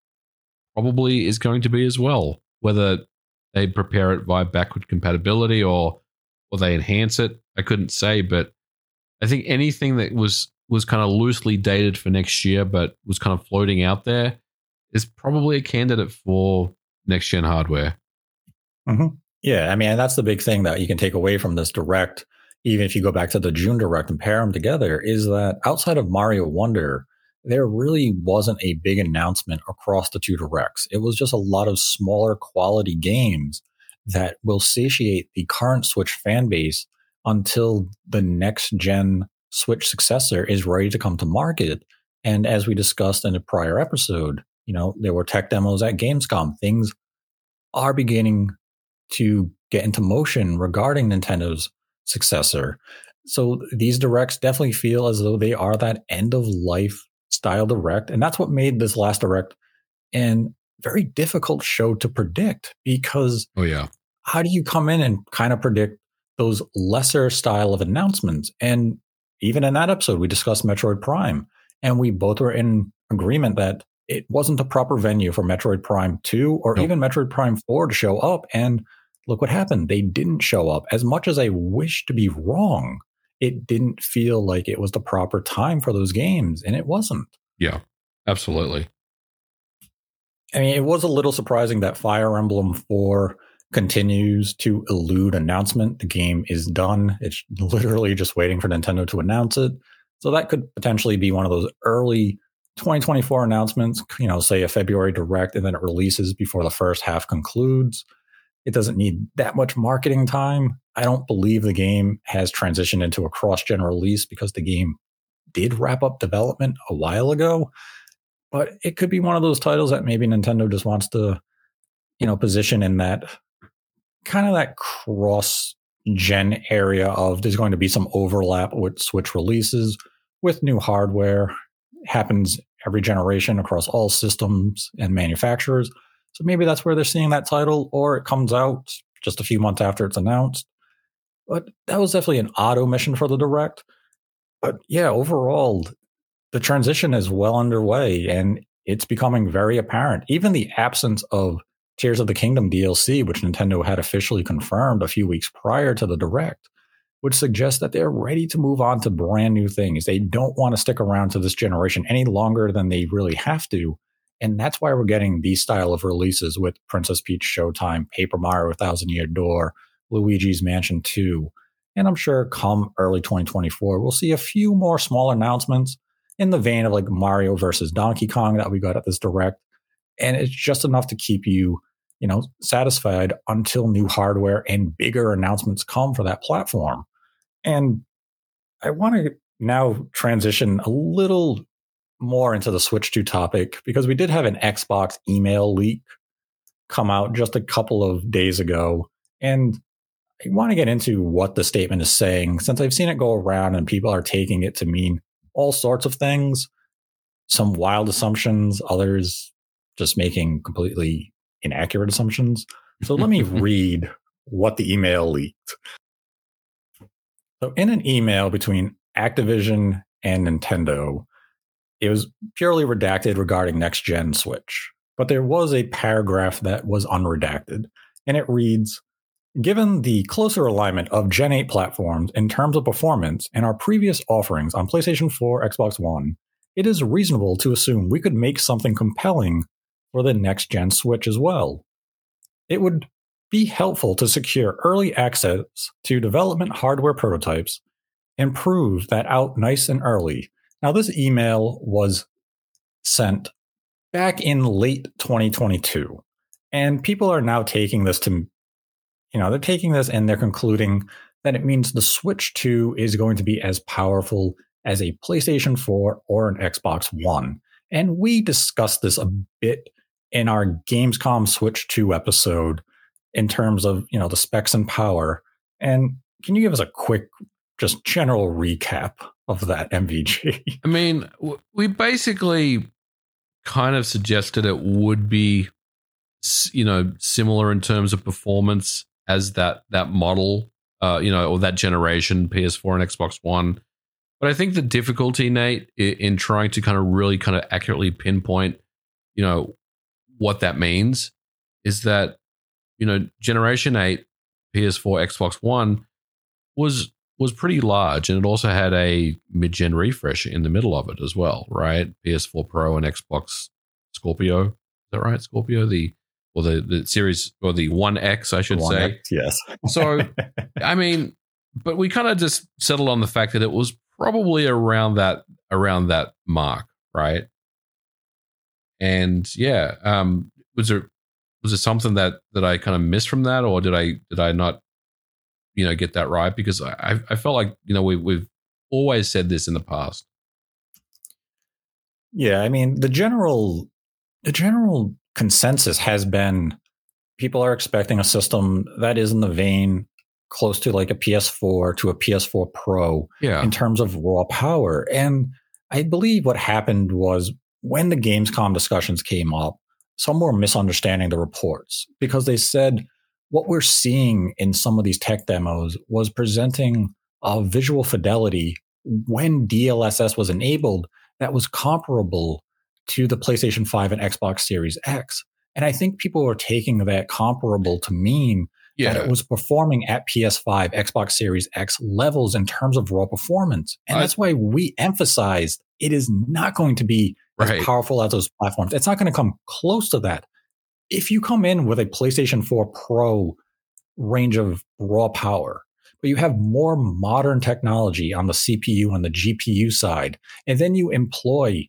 probably is going to be as well. Whether they prepare it via backward compatibility or they enhance it, I couldn't say. But I think anything that was kind of loosely dated for next year, but was kind of floating out there, is probably a candidate for next-gen hardware. Mm-hmm. Yeah, I mean, that's the big thing that you can take away from this Direct, even if you go back to the June Direct and pair them together, is that outside of Mario Wonder, there really wasn't a big announcement across the two Directs. It was just a lot of smaller quality games that will satiate the current Switch fan base until the next-gen Switch successor is ready to come to market. And as we discussed in a prior episode, there were tech demos at Gamescom. Things are beginning to get into motion regarding Nintendo's successor. So these directs definitely feel as though they are that end of life style direct. And that's what made this last direct a very difficult show to predict, because how do you come in and kind of predict those lesser style of announcements? And even in that episode, we discussed Metroid Prime, and we both were in agreement that it wasn't the proper venue for Metroid Prime 2 or even Metroid Prime 4 to show up. And look what happened. They didn't show up. As much as I wish to be wrong, it didn't feel like it was the proper time for those games, and it wasn't. Yeah, absolutely. I mean, it was a little surprising that Fire Emblem 4 continues to elude announcement. The game is done. It's literally just waiting for Nintendo to announce it. So that could potentially be one of those early 2024 announcements, say a February direct, and then it releases before the first half concludes. It doesn't need that much marketing time. I don't believe the game has transitioned into a cross-gen release because the game did wrap up development a while ago. But it could be one of those titles that maybe Nintendo just wants to, position in that kind of that cross-gen area of there's going to be some overlap with Switch releases with new hardware. It happens every generation across all systems and manufacturers. So maybe that's where they're seeing that title, or it comes out just a few months after it's announced. But that was definitely an odd omission for the Direct. But yeah, overall, the transition is well underway, and it's becoming very apparent. Even the absence of Tears of the Kingdom DLC, which Nintendo had officially confirmed a few weeks prior to the Direct, would suggest that they're ready to move on to brand new things. They don't want to stick around to this generation any longer than they really have to. And that's why we're getting these style of releases with Princess Peach Showtime, Paper Mario: Thousand Year Door, Luigi's Mansion 2. And I'm sure come early 2024, we'll see a few more small announcements in the vein of like Mario versus Donkey Kong that we got at this Direct. And it's just enough to keep you, satisfied until new hardware and bigger announcements come for that platform. And I want to now transition a little more into the Switch 2 topic, because we did have an Xbox email leak come out just a couple of days ago. And I want to get into what the statement is saying, since I've seen it go around and people are taking it to mean all sorts of things, some wild assumptions, others just making completely inaccurate assumptions. So let me read what the email leaked. So in an email between Activision and Nintendo, it was purely redacted regarding next-gen Switch. But there was a paragraph that was unredacted, and it reads, "Given the closer alignment of Gen 8 platforms in terms of performance and our previous offerings on PlayStation 4, Xbox One, it is reasonable to assume we could make something compelling for the next-gen Switch as well. It would be helpful to secure early access to development hardware prototypes and prove that out nice and early." Now, this email was sent back in late 2022, and people are now taking this to, they're taking this and they're concluding that it means the Switch 2 is going to be as powerful as a PlayStation 4 or an Xbox One. And we discussed this a bit in our Gamescom Switch 2 episode in terms of, the specs and power. And can you give us a quick, just general recap of that MVG? I mean, we basically kind of suggested it would be, similar in terms of performance as that model, or that generation PS4 and Xbox One. But I think the difficulty, Nate, in trying to kind of really kind of accurately pinpoint, what that means is that, Generation 8 PS4, Xbox One was pretty large, and it also had a mid-gen refresh in the middle of it as well, right? PS4 Pro and Xbox Scorpio. Is that right? Scorpio, the series, or the One X, I should say. Yes. So, I mean, but we kind of just settled on the fact that it was probably around that mark, right? And yeah, was there something that I kind of missed from that, or did I not, get that right? Because I felt like, we've always said this in the past. Yeah, I mean, the general consensus has been people are expecting a system that is in the vein close to like a PS4 to a PS4 Pro in terms of raw power. And I believe what happened was when the Gamescom discussions came up, some were misunderstanding the reports because they said what we're seeing in some of these tech demos was presenting a visual fidelity when DLSS was enabled that was comparable to the PlayStation 5 and Xbox Series X. And I think people were taking that comparable to mean that it was performing at PS5, Xbox Series X levels in terms of raw performance. And that's why we emphasized it is not going to be as powerful as those platforms. It's not going to come close to that. If you come in with a PlayStation 4 Pro range of raw power, but you have more modern technology on the CPU and the GPU side, and then you employ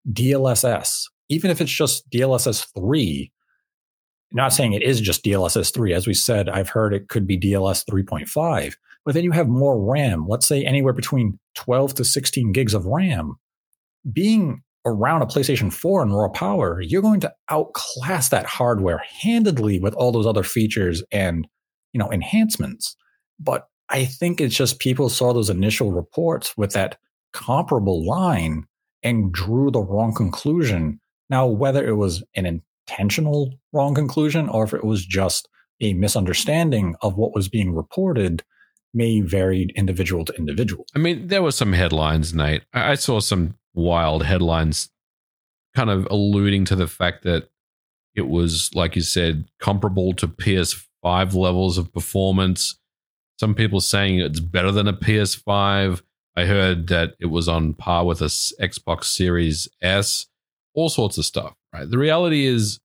DLSS, even if it's just DLSS 3, not saying it is just DLSS 3. As we said, I've heard it could be DLS 3.5, but then you have more RAM, let's say anywhere between 12 to 16 gigs of RAM. Being around a PlayStation 4 in raw power, you're going to outclass that hardware handedly with all those other features and, enhancements. But I think it's just people saw those initial reports with that comparable line and drew the wrong conclusion. Now, whether it was an intentional wrong conclusion or if it was just a misunderstanding of what was being reported may vary individual to individual. I mean, there were some headlines, Nate. I saw some wild headlines kind of alluding to the fact that it was, like you said, comparable to PS5 levels of performance. Some people saying it's better than a PS5. I heard that it was on par with a Xbox Series S, all sorts of stuff, right? The reality is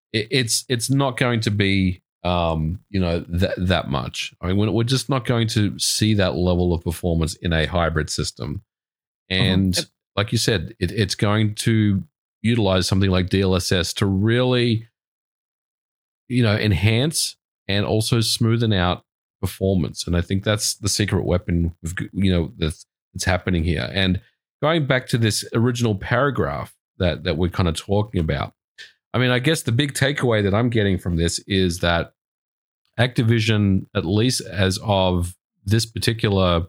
it's not going to be, that much. I mean, we're just not going to see that level of performance in a hybrid system. And like you said, it's going to utilize something like DLSS to really, enhance and also smoothen out performance. And I think that's the secret weapon, that's happening here. And going back to this original paragraph that we're kind of talking about, I mean, I guess the big takeaway that I'm getting from this is that Activision, at least as of this particular,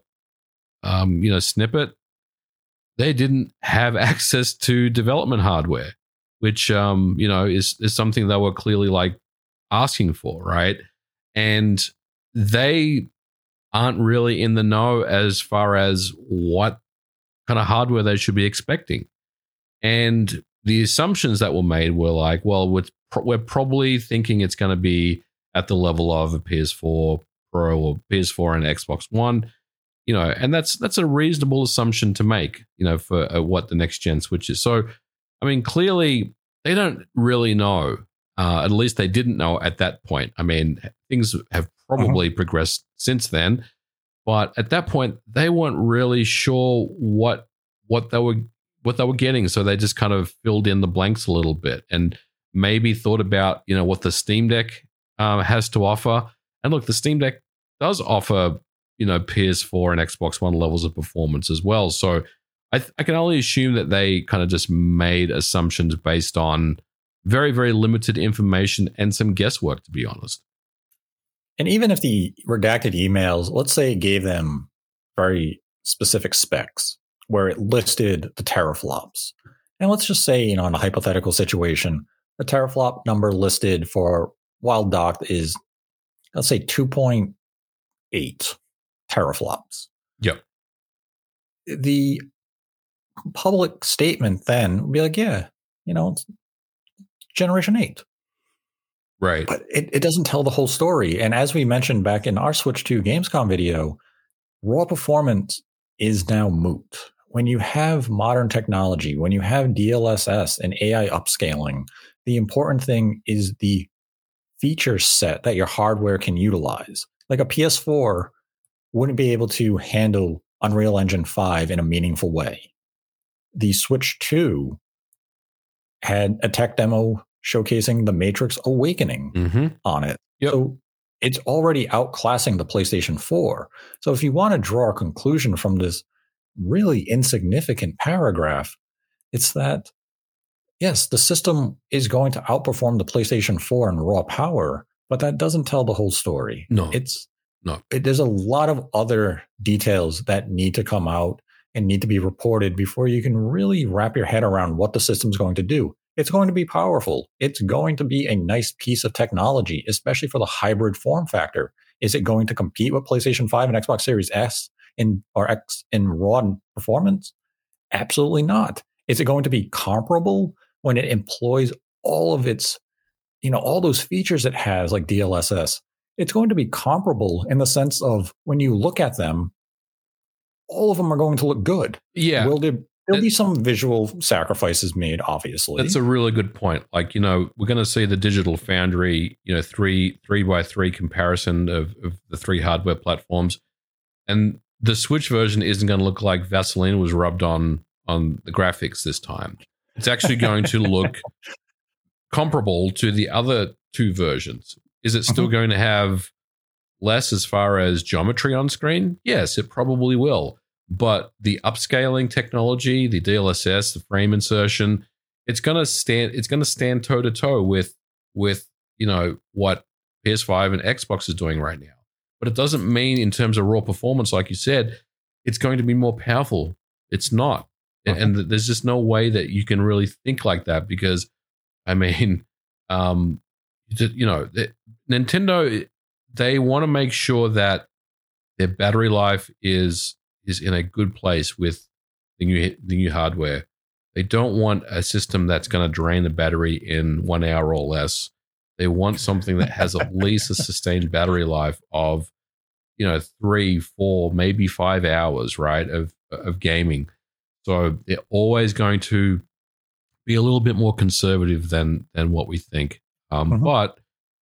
snippet, they didn't have access to development hardware, which, is something they were clearly like asking for, right? And they aren't really in the know as far as what kind of hardware they should be expecting. And the assumptions that were made were like, well, we're probably thinking it's going to be at the level of a PS4 Pro or PS4 and Xbox One, and that's a reasonable assumption to make, for what the next gen Switch is. So, I mean, clearly they don't really know. At least they didn't know at that point. I mean, things have probably progressed since then, but at that point they weren't really sure what they were getting. So they just kind of filled in the blanks a little bit and maybe thought about, what the Steam Deck has to offer. And look, the Steam Deck does offer, PS4 and Xbox One levels of performance as well. So I can only assume that they kind of just made assumptions based on very, very limited information and some guesswork, to be honest. And even if the redacted emails, let's say, gave them very specific specs where it listed the teraflops. And let's just say, in a hypothetical situation, the teraflop number listed for wild docked is, let's say, 2.8 teraflops. Yep. The public statement then would be like, yeah, it's Generation 8. Right. But it doesn't tell the whole story. And as we mentioned back in our Switch 2 Gamescom video, raw performance is now moot. When you have modern technology, when you have DLSS and AI upscaling, the important thing is the feature set that your hardware can utilize. Like a PS4 wouldn't be able to handle Unreal Engine 5 in a meaningful way. The Switch 2 had a tech demo showcasing the Matrix Awakening on it. Yep. So it's already outclassing the PlayStation 4. So if you want to draw a conclusion from this really insignificant paragraph. It's that, yes, the system is going to outperform the PlayStation 4 in raw power, but that doesn't tell the whole story. No. There's a lot of other details that need to come out and need to be reported before you can really wrap your head around what the system's going to do. It's going to be powerful. It's going to be a nice piece of technology, especially for the hybrid form factor. Is it going to compete with PlayStation 5 and Xbox Series S or X in raw performance? Absolutely not. Is it going to be comparable when it employs all of its, all those features it has, like DLSS? It's going to be comparable in the sense of when you look at them, all of them are going to look good. Yeah. There'll be some visual sacrifices made, obviously. That's a really good point. Like, we're going to see the Digital Foundry, 3x3 comparison of the 3 hardware platforms. And the Switch version isn't going to look like Vaseline was rubbed on the graphics this time. It's actually going to look comparable to the other 2 versions. Is it still going to have less as far as geometry on screen? Yes, it probably will. But the upscaling technology, the DLSS, the frame insertion, it's going to stand toe to toe with what PS5 and Xbox is doing right now. But it doesn't mean in terms of raw performance, like you said, it's going to be more powerful. It's not. And there's just no way that you can really think like that because, Nintendo, they want to make sure that their battery life is in a good place with the new hardware. They don't want a system that's going to drain the battery in 1 hour or less. They want something that has at least a sustained battery life of 3, 4, maybe 5 hours, right, of gaming. So they're always going to be a little bit more conservative than what we think. But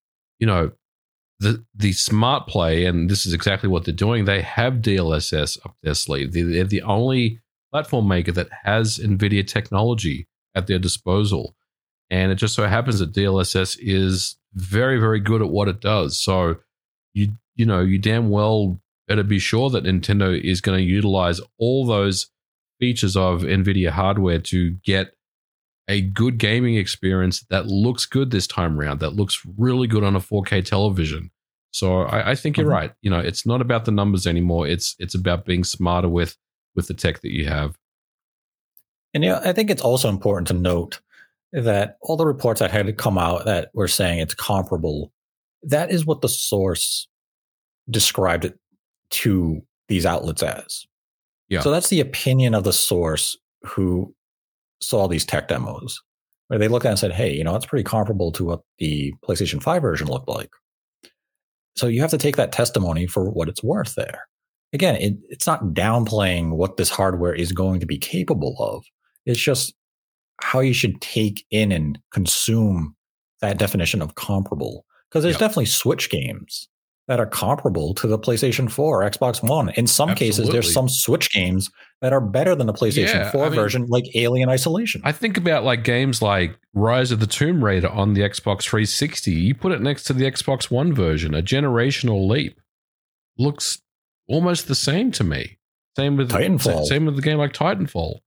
the smart play, and this is exactly what they're doing, they have DLSS up their sleeve. They're the only platform maker that has NVIDIA technology at their disposal. And it just so happens that DLSS is very, very good at what it does. So you damn well better be sure that Nintendo is going to utilize all those features of NVIDIA hardware to get a good gaming experience that looks good this time around, that looks really good on a 4K television. So I think you're right. It's not about the numbers anymore. It's about being smarter with the tech that you have. And I think it's also important to note that all the reports that had come out that were saying it's comparable, that is what the source described it to these outlets as. Yeah. So that's the opinion of the source who saw these tech demos, where they looked at it and said, hey, it's pretty comparable to what the PlayStation 5 version looked like. So you have to take that testimony for what it's worth there. Again, it's not downplaying what this hardware is going to be capable of. It's just how you should take in and consume that definition of comparable. Because there's definitely Switch games that are comparable to the PlayStation 4 or Xbox One. In some cases, there's some Switch games that are better than the PlayStation 4 version, like Alien Isolation. I think about like games like Rise of the Tomb Raider on the Xbox 360. You put it next to the Xbox One version, a generational leap. Looks almost the same to me. Same with Titanfall. Same with the game like Titanfall.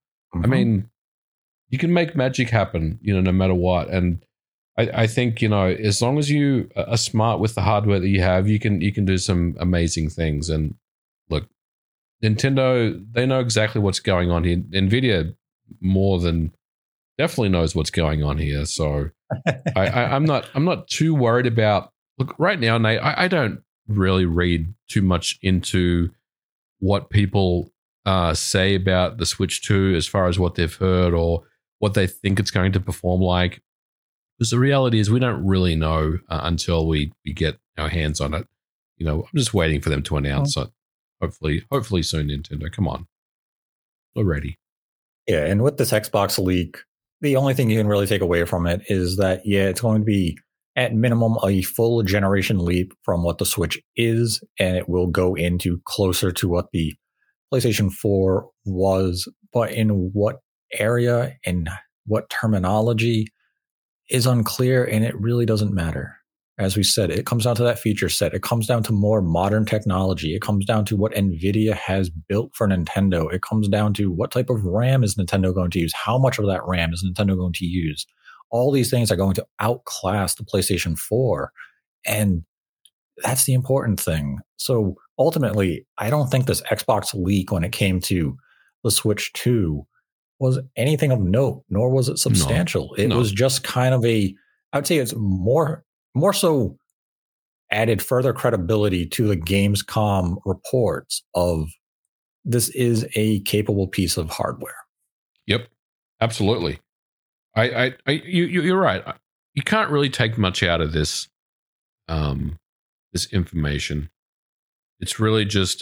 You can make magic happen, no matter what. And I think, as long as you are smart with the hardware that you have, you can do some amazing things. And look, Nintendo, they know exactly what's going on here. NVIDIA more than definitely knows what's going on here. So I'm not too worried about. Look, right now, Nate, I don't really read too much into what people say about the Switch 2 as far as what they've heard or what they think it's going to perform like. Because the reality is we don't really know until we get our hands on it. I'm just waiting for them to announce it. Hopefully soon, Nintendo. Come on. We're ready. Yeah, and with this Xbox leak, the only thing you can really take away from it is that, it's going to be at minimum a full generation leap from what the Switch is, and it will go into closer to what the PlayStation 4 was, but in what area and what terminology is unclear, and it really doesn't matter. As we said, it comes down to that feature set. It comes down to more modern technology. It comes down to what NVIDIA has built for Nintendo. It comes down to what type of RAM is Nintendo going to use? How much of that RAM is Nintendo going to use? All these things are going to outclass the PlayStation 4. And that's the important thing. So ultimately, I don't think this Xbox leak when it came to the Switch 2 was anything of note, nor was it substantial. It was just kind of I would say it's more so added further credibility to the Gamescom reports of this is a capable piece of hardware. Yep, absolutely. You're right. You can't really take much out of this, this information. It's really just,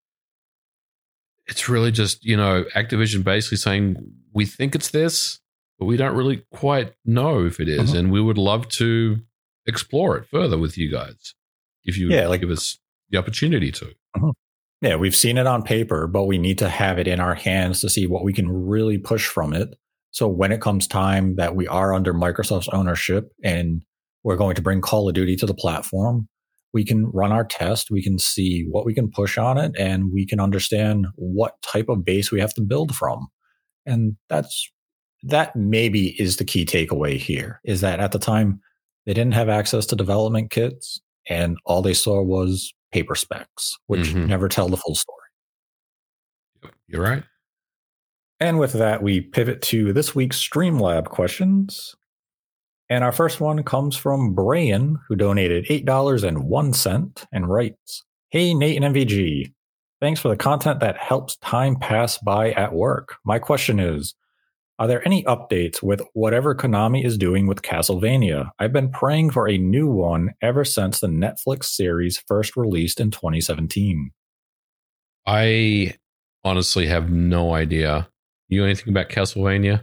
Activision basically saying we think it's this, but we don't really quite know if it is, and we would love to explore it further with you guys if you give us the opportunity to. Yeah, we've seen it on paper, but we need to have it in our hands to see what we can really push from it. So when it comes time that we are under Microsoft's ownership and we're going to bring Call of Duty to the platform, we can run our test, we can see what we can push on it, and we can understand what type of base we have to build from. And that maybe is the key takeaway here, is that at the time, they didn't have access to development kits, and all they saw was paper specs, which never tell the full story. Yep, you're right. And with that, we pivot to this week's Streamlab questions. And our first one comes from Brian, who donated $8.01 and writes, "Hey, Nate and MVG. Thanks for the content that helps time pass by at work. My question is, are there any updates with whatever Konami is doing with Castlevania? I've been praying for a new one ever since the Netflix series first released in 2017. I honestly have no idea. You know anything about Castlevania?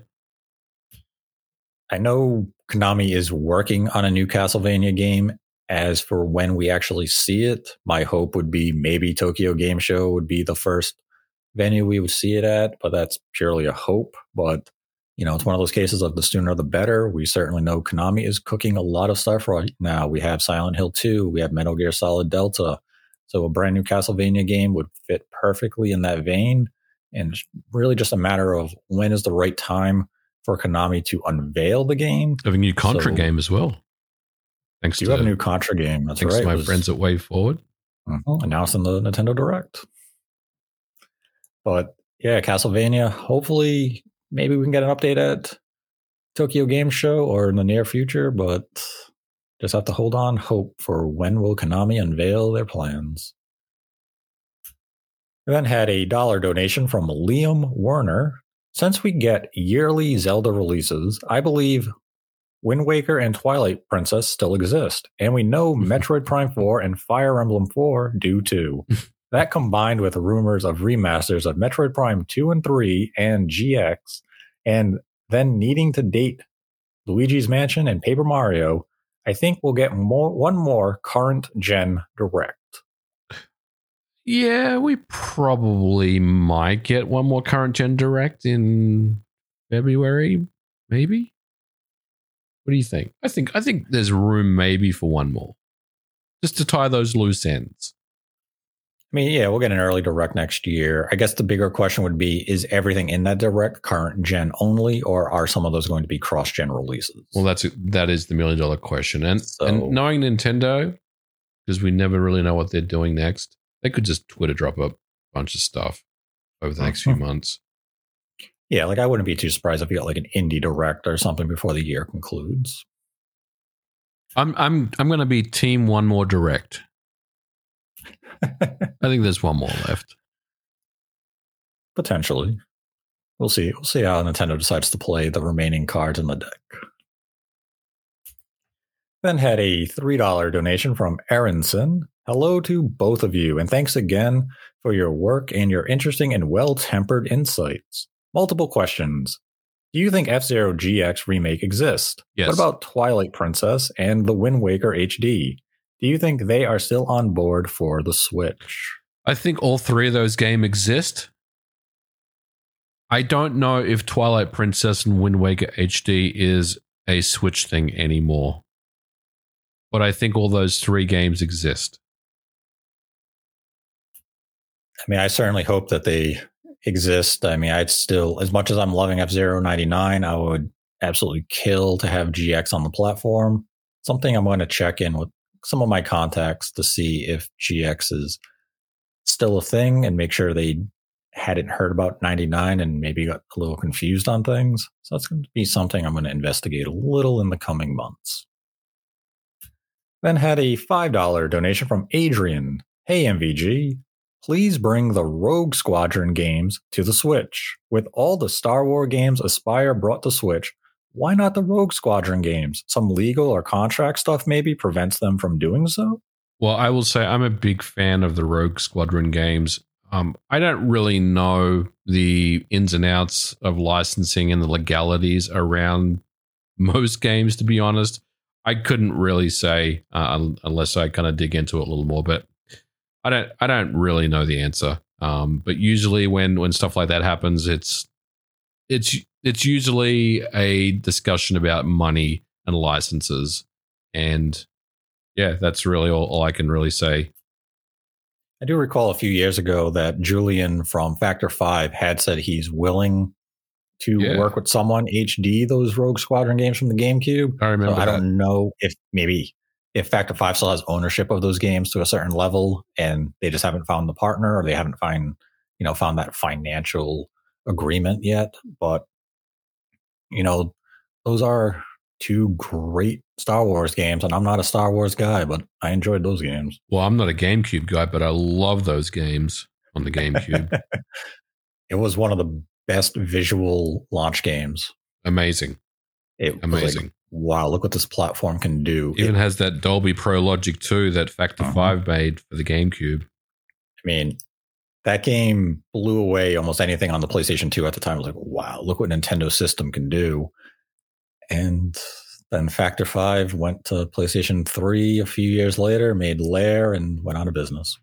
I know Konami is working on a new Castlevania game. As for when we actually see it, my hope would be maybe Tokyo Game Show would be the first venue we would see it at, but that's purely a hope. But it's one of those cases of the sooner the better. We certainly know Konami is cooking a lot of stuff right now. We have Silent Hill 2, we have Metal Gear Solid Delta. So a brand new Castlevania game would fit perfectly in that vein. And it's really just a matter of when is the right time for Konami to unveil the game. Have a new Contra game as well. Thanks to have a new Contra game. That's thanks right. To my friends at Way Forward. Announced in the Nintendo Direct. But yeah, Castlevania, hopefully maybe we can get an update at Tokyo Game Show or in the near future, but just have to hold on hope for when will Konami unveil their plans. We then had a $1 donation from Liam Werner. Since we get yearly Zelda releases, I believe Wind Waker and Twilight Princess still exist, and we know Metroid Prime 4 and Fire Emblem 4 do too. That combined with rumors of remasters of Metroid Prime 2 and 3 and GX, and then needing to date Luigi's Mansion and Paper Mario, I think we'll get one more current gen direct. Yeah, we probably might get one more current gen direct in February, maybe. What do you think? I think there's room maybe for one more, just to tie those loose ends. I mean, yeah, we'll get an early direct next year. I guess the bigger question would be, is everything in that direct current gen only, or are some of those going to be cross-gen releases? Well, that is the $1 million question. And knowing Nintendo, because we never really know what they're doing next, they could just Twitter drop a bunch of stuff over the next few months. Yeah, I wouldn't be too surprised if you got an indie direct or something before the year concludes. I'm going to be team one more direct. I think there's one more left. Potentially. We'll see. We'll see how Nintendo decides to play the remaining cards in the deck. Then had a $3 donation from Aronson. Hello to both of you, and thanks again for your work and your interesting and well-tempered insights. Multiple questions. Do you think F-Zero GX remake exists? Yes. What about Twilight Princess and the Wind Waker HD? Do you think they are still on board for the Switch? I think all three of those games exist. I don't know if Twilight Princess and Wind Waker HD is a Switch thing anymore. but I think all those 3 games exist. I mean, I certainly hope that they exist. I mean, I'd still, as much as I'm loving F-Zero 99, I would absolutely kill to have GX on the platform. Something I'm going to check in with some of my contacts to see if GX is still a thing and make sure they hadn't heard about 99 and maybe got a little confused on things. So that's going to be something I'm going to investigate a little in the coming months. Then had a $5 donation from Adrian. Hey, MVG. Please bring the Rogue Squadron games to the Switch. With all the Star Wars games Aspyr brought to Switch, why not the Rogue Squadron games? Some legal or contract stuff maybe prevents them from doing so? Well, I will say I'm a big fan of the Rogue Squadron games. I don't really know the ins and outs of licensing and the legalities around most games, to be honest. I couldn't really say unless I kind of dig into it a little more, but I don't really know the answer. But usually when stuff like that happens, it's usually a discussion about money and licenses. And yeah, that's really all I can really say. I do recall a few years ago that Julian from Factor 5 had said he's willing to work with someone HD those Rogue Squadron games from the GameCube. I remember. So I don't know if Factor 5 still has ownership of those games to a certain level and they just haven't found the partner or they haven't found that financial agreement yet. But, those are 2 great Star Wars games, and I'm not a Star Wars guy, but I enjoyed those games. Well, I'm not a GameCube guy, but I love those games on the GameCube. It was one of the best visual launch games. Amazing. Amazing. Like, wow, look what this platform can do. Even has that Dolby Pro Logic 2 that Factor 5 made for the GameCube. I mean, that game blew away almost anything on the PlayStation 2 at the time. I was like, wow, look what Nintendo system can do. And then Factor 5 went to PlayStation 3 a few years later, made Lair, and went out of business.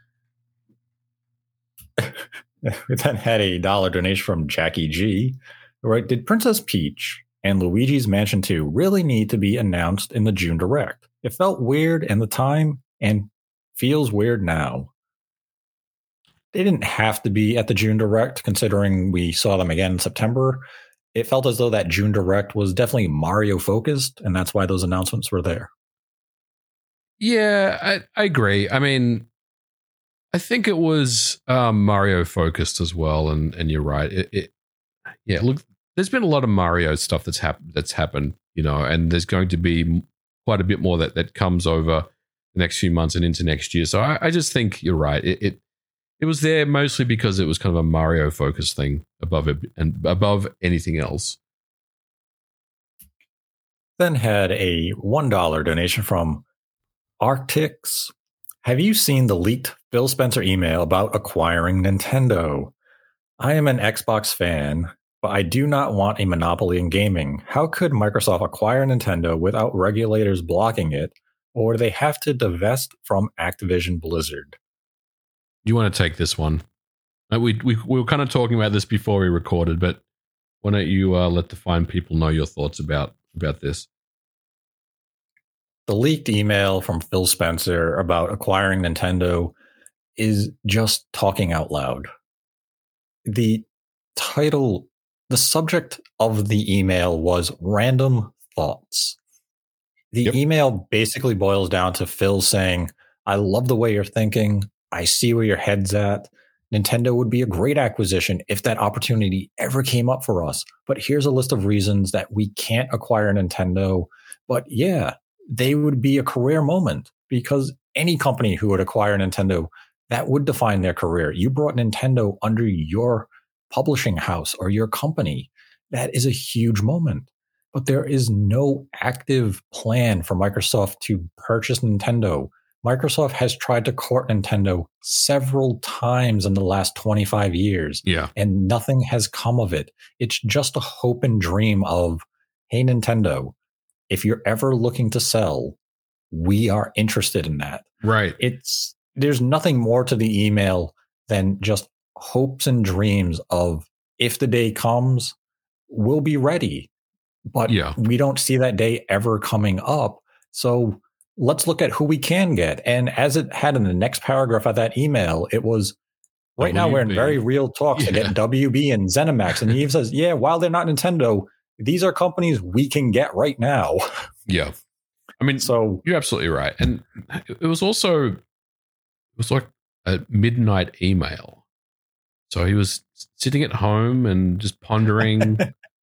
We then had a $1 donation from Jackie G. Right, did Princess Peach and Luigi's Mansion 2 really need to be announced in the June Direct? It felt weird in the time and feels weird now. They didn't have to be at the June Direct, considering we saw them again in September. It felt as though that June Direct was definitely Mario focused, and that's why those announcements were there. Yeah, I agree. I mean, I think it was Mario focused as well, and you're right. Yeah, look, there's been a lot of Mario stuff that's happened, and there's going to be quite a bit more that comes over the next few months and into next year. So I just think you're right. It was there mostly because it was kind of a Mario focused thing above anything else. Then had a $1 donation from Arctics. Have you seen the leaked Phil Spencer email about acquiring Nintendo? I am an Xbox fan, but I do not want a monopoly in gaming. How could Microsoft acquire Nintendo without regulators blocking it, or do they have to divest from Activision Blizzard? You want to take this one? We were kind of talking about this before we recorded, but why don't you let the fine people know your thoughts about this? The leaked email from Phil Spencer about acquiring Nintendo is just talking out loud. The subject of the email was random thoughts. The email basically boils down to Phil saying, I love the way you're thinking. I see where your head's at. Nintendo would be a great acquisition if that opportunity ever came up for us. But here's a list of reasons that we can't acquire Nintendo. But yeah, they would be a career moment because any company who would acquire Nintendo, that would define their career. You brought Nintendo under your publishing house or your company. That is a huge moment. But there is no active plan for Microsoft to purchase Nintendo. Microsoft has tried to court Nintendo several times in the last 25 years. Yeah. And nothing has come of it. It's just a hope and dream of, hey, Nintendo, if you're ever looking to sell, we are interested in that. Right. There's nothing more to the email than just hopes and dreams of, if the day comes, we'll be ready. But we don't see that day ever coming up. So let's look at who we can get. And as it had in the next paragraph of that email, it was, right now we're in very real talks to get WB and ZeniMax. And he even says, yeah, while they're not Nintendo, these are companies we can get right now. Yeah. I mean, so you're absolutely right. And it was like a midnight email. So he was sitting at home and just pondering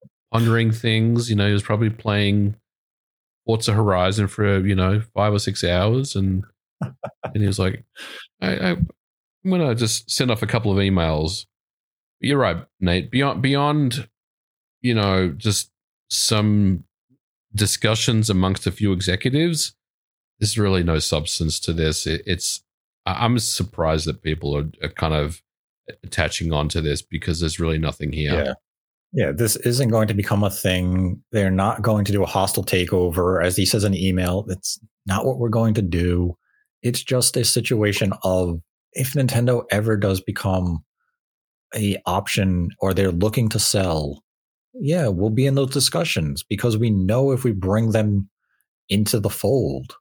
things. He was probably playing Forza Horizon for 5 or 6 hours, and he was like, I'm gonna just send off a couple of emails. You're right, Nate. Beyond just some discussions amongst a few executives, there's really no substance to this. I'm surprised that people are kind of attaching on to this, because there's really nothing here. Yeah, this isn't going to become a thing. They're not going to do a hostile takeover, as he says in the email. That's not what we're going to do. It's just a situation of, if Nintendo ever does become a option, or they're looking to sell, yeah, we'll be in those discussions, because we know if we bring them into the fold,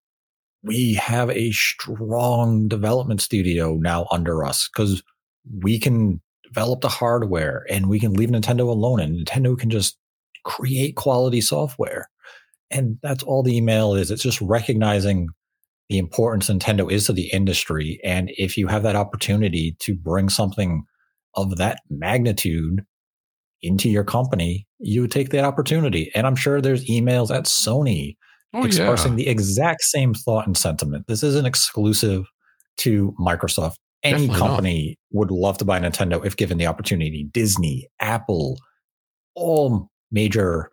we have a strong development studio now under us, because we can develop the hardware and we can leave Nintendo alone, and Nintendo can just create quality software. And that's all the email is. It's just recognizing the importance Nintendo is to the industry. And if you have that opportunity to bring something of that magnitude into your company, you would take that opportunity. And I'm sure there's emails at Sony expressing the exact same thought and sentiment. This isn't exclusive to Microsoft. Any company would love to buy Nintendo if given the opportunity. Disney, Apple, all major,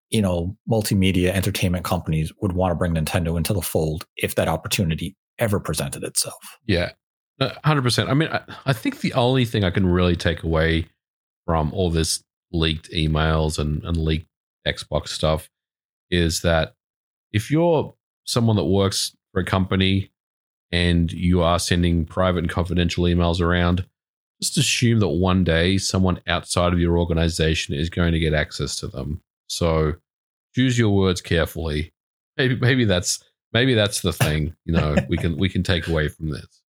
multimedia entertainment companies would want to bring Nintendo into the fold if that opportunity ever presented itself. Yeah, 100%. I mean, I think the only thing I can really take away from all this leaked emails and leaked Xbox stuff is that if you're someone that works for a company and you are sending private and confidential emails around, just assume that one day someone outside of your organization is going to get access to them. So choose your words carefully. Maybe that's the thing, we can take away from this.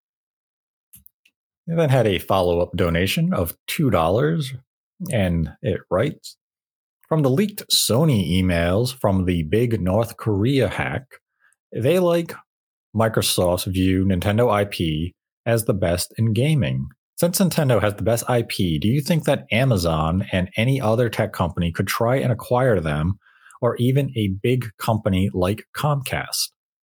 And then had a follow-up donation of $2, and it writes, from the leaked Sony emails from the big North Korea hack, they like Microsoft's view Nintendo IP as the best in gaming. Since Nintendo has the best IP, do you think that Amazon and any other tech company could try and acquire them, or even a big company like Comcast?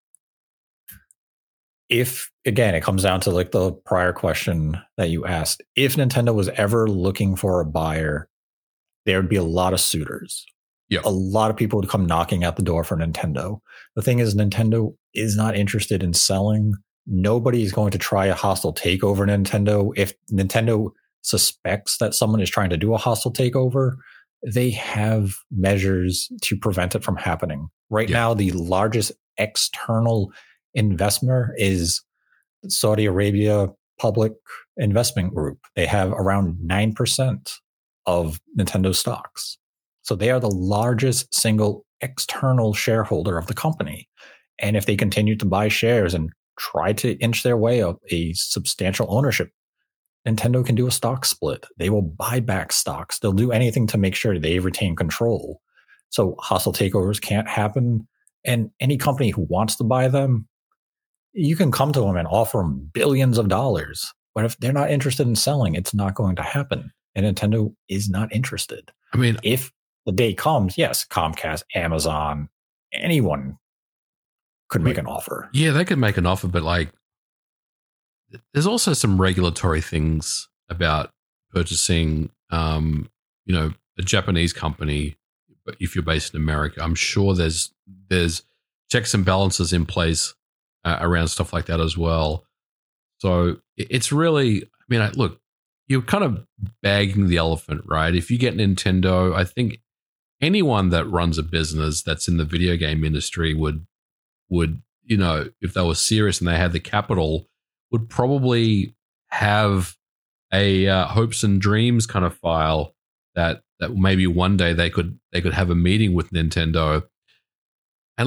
If, again, it comes down to like the prior question that you asked, if Nintendo was ever looking for a buyer, there would be a lot of suitors. Yep. A lot of people would come knocking at the door for Nintendo. The thing is, Nintendo is not interested in selling. Nobody is going to try a hostile takeover Nintendo. If Nintendo suspects that someone is trying to do a hostile takeover, they have measures to prevent it from happening. Right now, the largest external investor is Saudi Arabia Public Investment Group. They have around 9% of Nintendo stocks. So they are the largest single external shareholder of the company. And if they continue to buy shares and try to inch their way up a substantial ownership, Nintendo can do a stock split. They will buy back stocks. They'll do anything to make sure they retain control. So hostile takeovers can't happen. And any company who wants to buy them, you can come to them and offer them billions of dollars. But if they're not interested in selling, it's not going to happen. And Nintendo is not interested. I mean, if the day comes, yes, Comcast, Amazon, anyone could make an offer. Yeah, they could make an offer, but like, there's also some regulatory things about purchasing, a Japanese company. But if you're based in America, I'm sure there's checks and balances in place around stuff like that as well. So it's really, look, you're kind of bagging the elephant, right? If you get Nintendo, I think anyone that runs a business that's in the video game industry would, if they were serious and they had the capital, would probably have a hopes and dreams kind of file that maybe one day they could have a meeting with Nintendo. And look,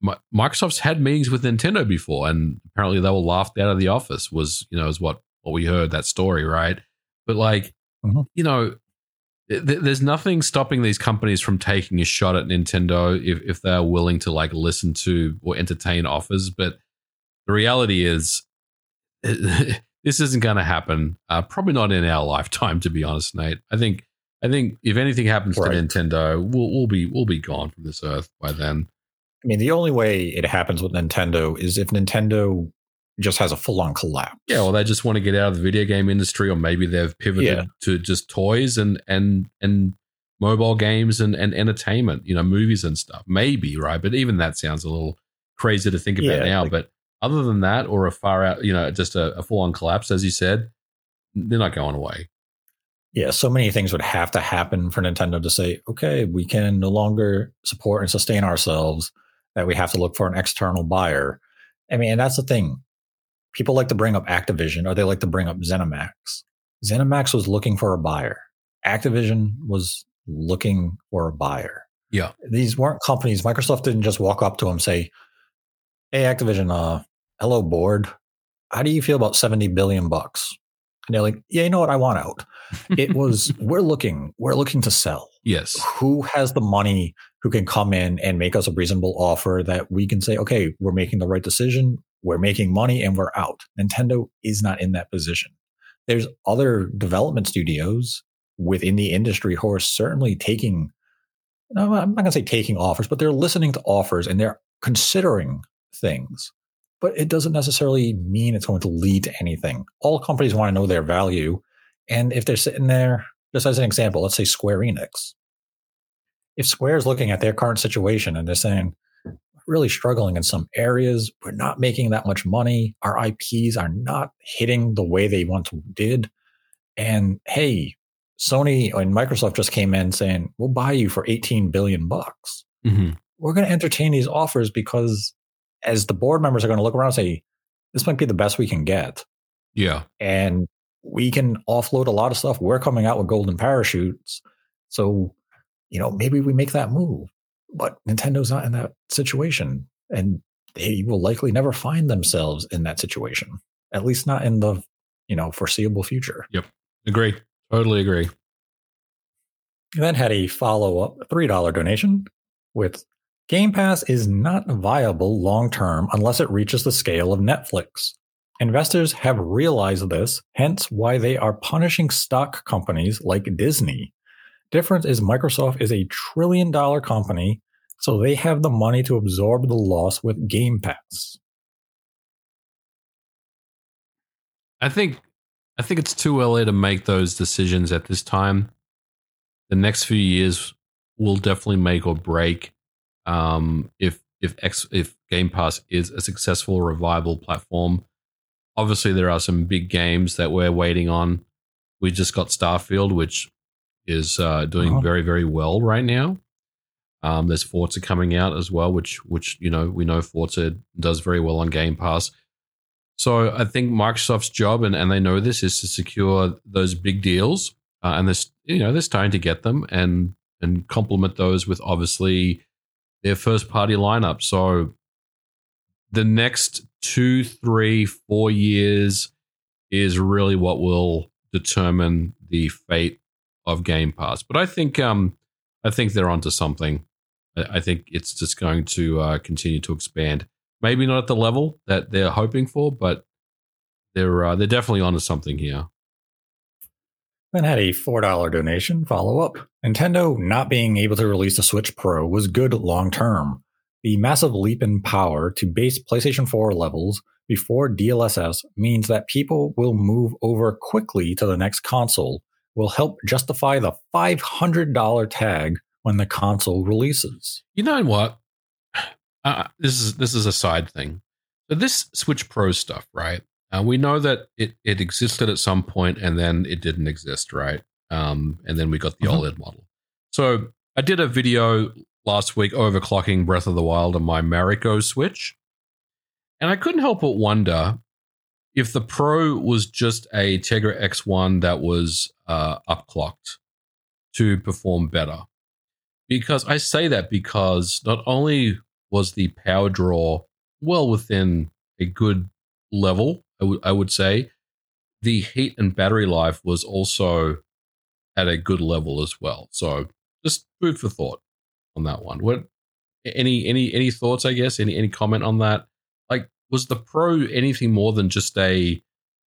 Microsoft's had meetings with Nintendo before, and apparently they were laughed out of the office. Is what we heard, that story, right? But like, there's nothing stopping these companies from taking a shot at Nintendo if they are willing to like listen to or entertain offers. But the reality is, this isn't going to happen. Probably not in our lifetime, to be honest, Nate. I think if anything happens to Nintendo, we'll be gone from this earth by then. I mean, the only way it happens with Nintendo is if Nintendo just has a full-on collapse. Yeah, well, they just want to get out of the video game industry, or maybe they've pivoted to just toys and mobile games and entertainment, movies and stuff. Maybe, right? But even that sounds a little crazy to think about now. But other than that, or a far out, just a full-on collapse, as you said, they're not going away. Yeah, so many things would have to happen for Nintendo to say, okay, we can no longer support and sustain ourselves, that we have to look for an external buyer. I mean, and that's the thing. People like to bring up Activision, or they like to bring up ZeniMax. ZeniMax was looking for a buyer. Activision was looking for a buyer. Yeah. These weren't companies. Microsoft didn't just walk up to them and say, hey, Activision, hello, board. How do you feel about $70 billion? And they're like, yeah, you know what? I want out. It was, we're looking to sell. Yes. Who has the money, who can come in and make us a reasonable offer that we can say, okay, we're making the right decision, we're making money, and we're out. Nintendo is not in that position. There's other development studios within the industry who are certainly taking, I'm not going to say taking offers, but they're listening to offers and they're considering things. But it doesn't necessarily mean it's going to lead to anything. All companies want to know their value. And if they're sitting there, just as an example, let's say Square Enix. If Square is looking at their current situation and they're saying, we're really struggling in some areas, we're not making that much money, our IPs are not hitting the way they once did. And hey, Sony and Microsoft just came in saying, we'll buy you for $18 billion. Mm-hmm. We're going to entertain these offers because as the board members are going to look around and say, this might be the best we can get. Yeah. And we can offload a lot of stuff. We're coming out with golden parachutes. So, maybe we make that move. But Nintendo's not in that situation. And they will likely never find themselves in that situation. At least not in the, foreseeable future. Yep. Agree. Totally agree. You then had a follow-up $3 donation with Game Pass is not viable long-term unless it reaches the scale of Netflix. Investors have realized this, hence why they are punishing stock companies like Disney. Difference is Microsoft is a $1 trillion company, so they have the money to absorb the loss with Game Pass. I think it's too early to make those decisions at this time. The next few years will definitely make or break if Game Pass is a successful or a viable platform. Obviously, there are some big games that we're waiting on. We just got Starfield, which is doing very, very well right now. There's Forza coming out as well, which we know Forza does very well on Game Pass. So I think Microsoft's job, and they know this, is to secure those big deals, and they're starting to get them and complement those with obviously their first party lineup. So the next 2, 3, 4 years is really what will determine the fate of Game Pass. But I think they're onto something. I think it's just going to continue to expand. Maybe not at the level that they're hoping for, but they're definitely onto something here. Then had a $4 donation follow-up. Nintendo not being able to release the Switch Pro was good long-term. The massive leap in power to base PlayStation 4 levels before DLSS means that people will move over quickly to the next console, will help justify the $500 tag when the console releases. You know what? This is a side thing. So this Switch Pro stuff, right? We know that it existed at some point and then it didn't exist, right? And then we got the OLED model. So I did a video last week overclocking Breath of the Wild on my Marico Switch. And I couldn't help but wonder if the Pro was just a Tegra X1 that was upclocked to perform better. Because I say that because not only was the power draw well within a good level, I would say. The heat and battery life was also at a good level as well. So just food for thought on that one. What any thoughts, I guess? Any comment on that? Like, was the Pro anything more than just a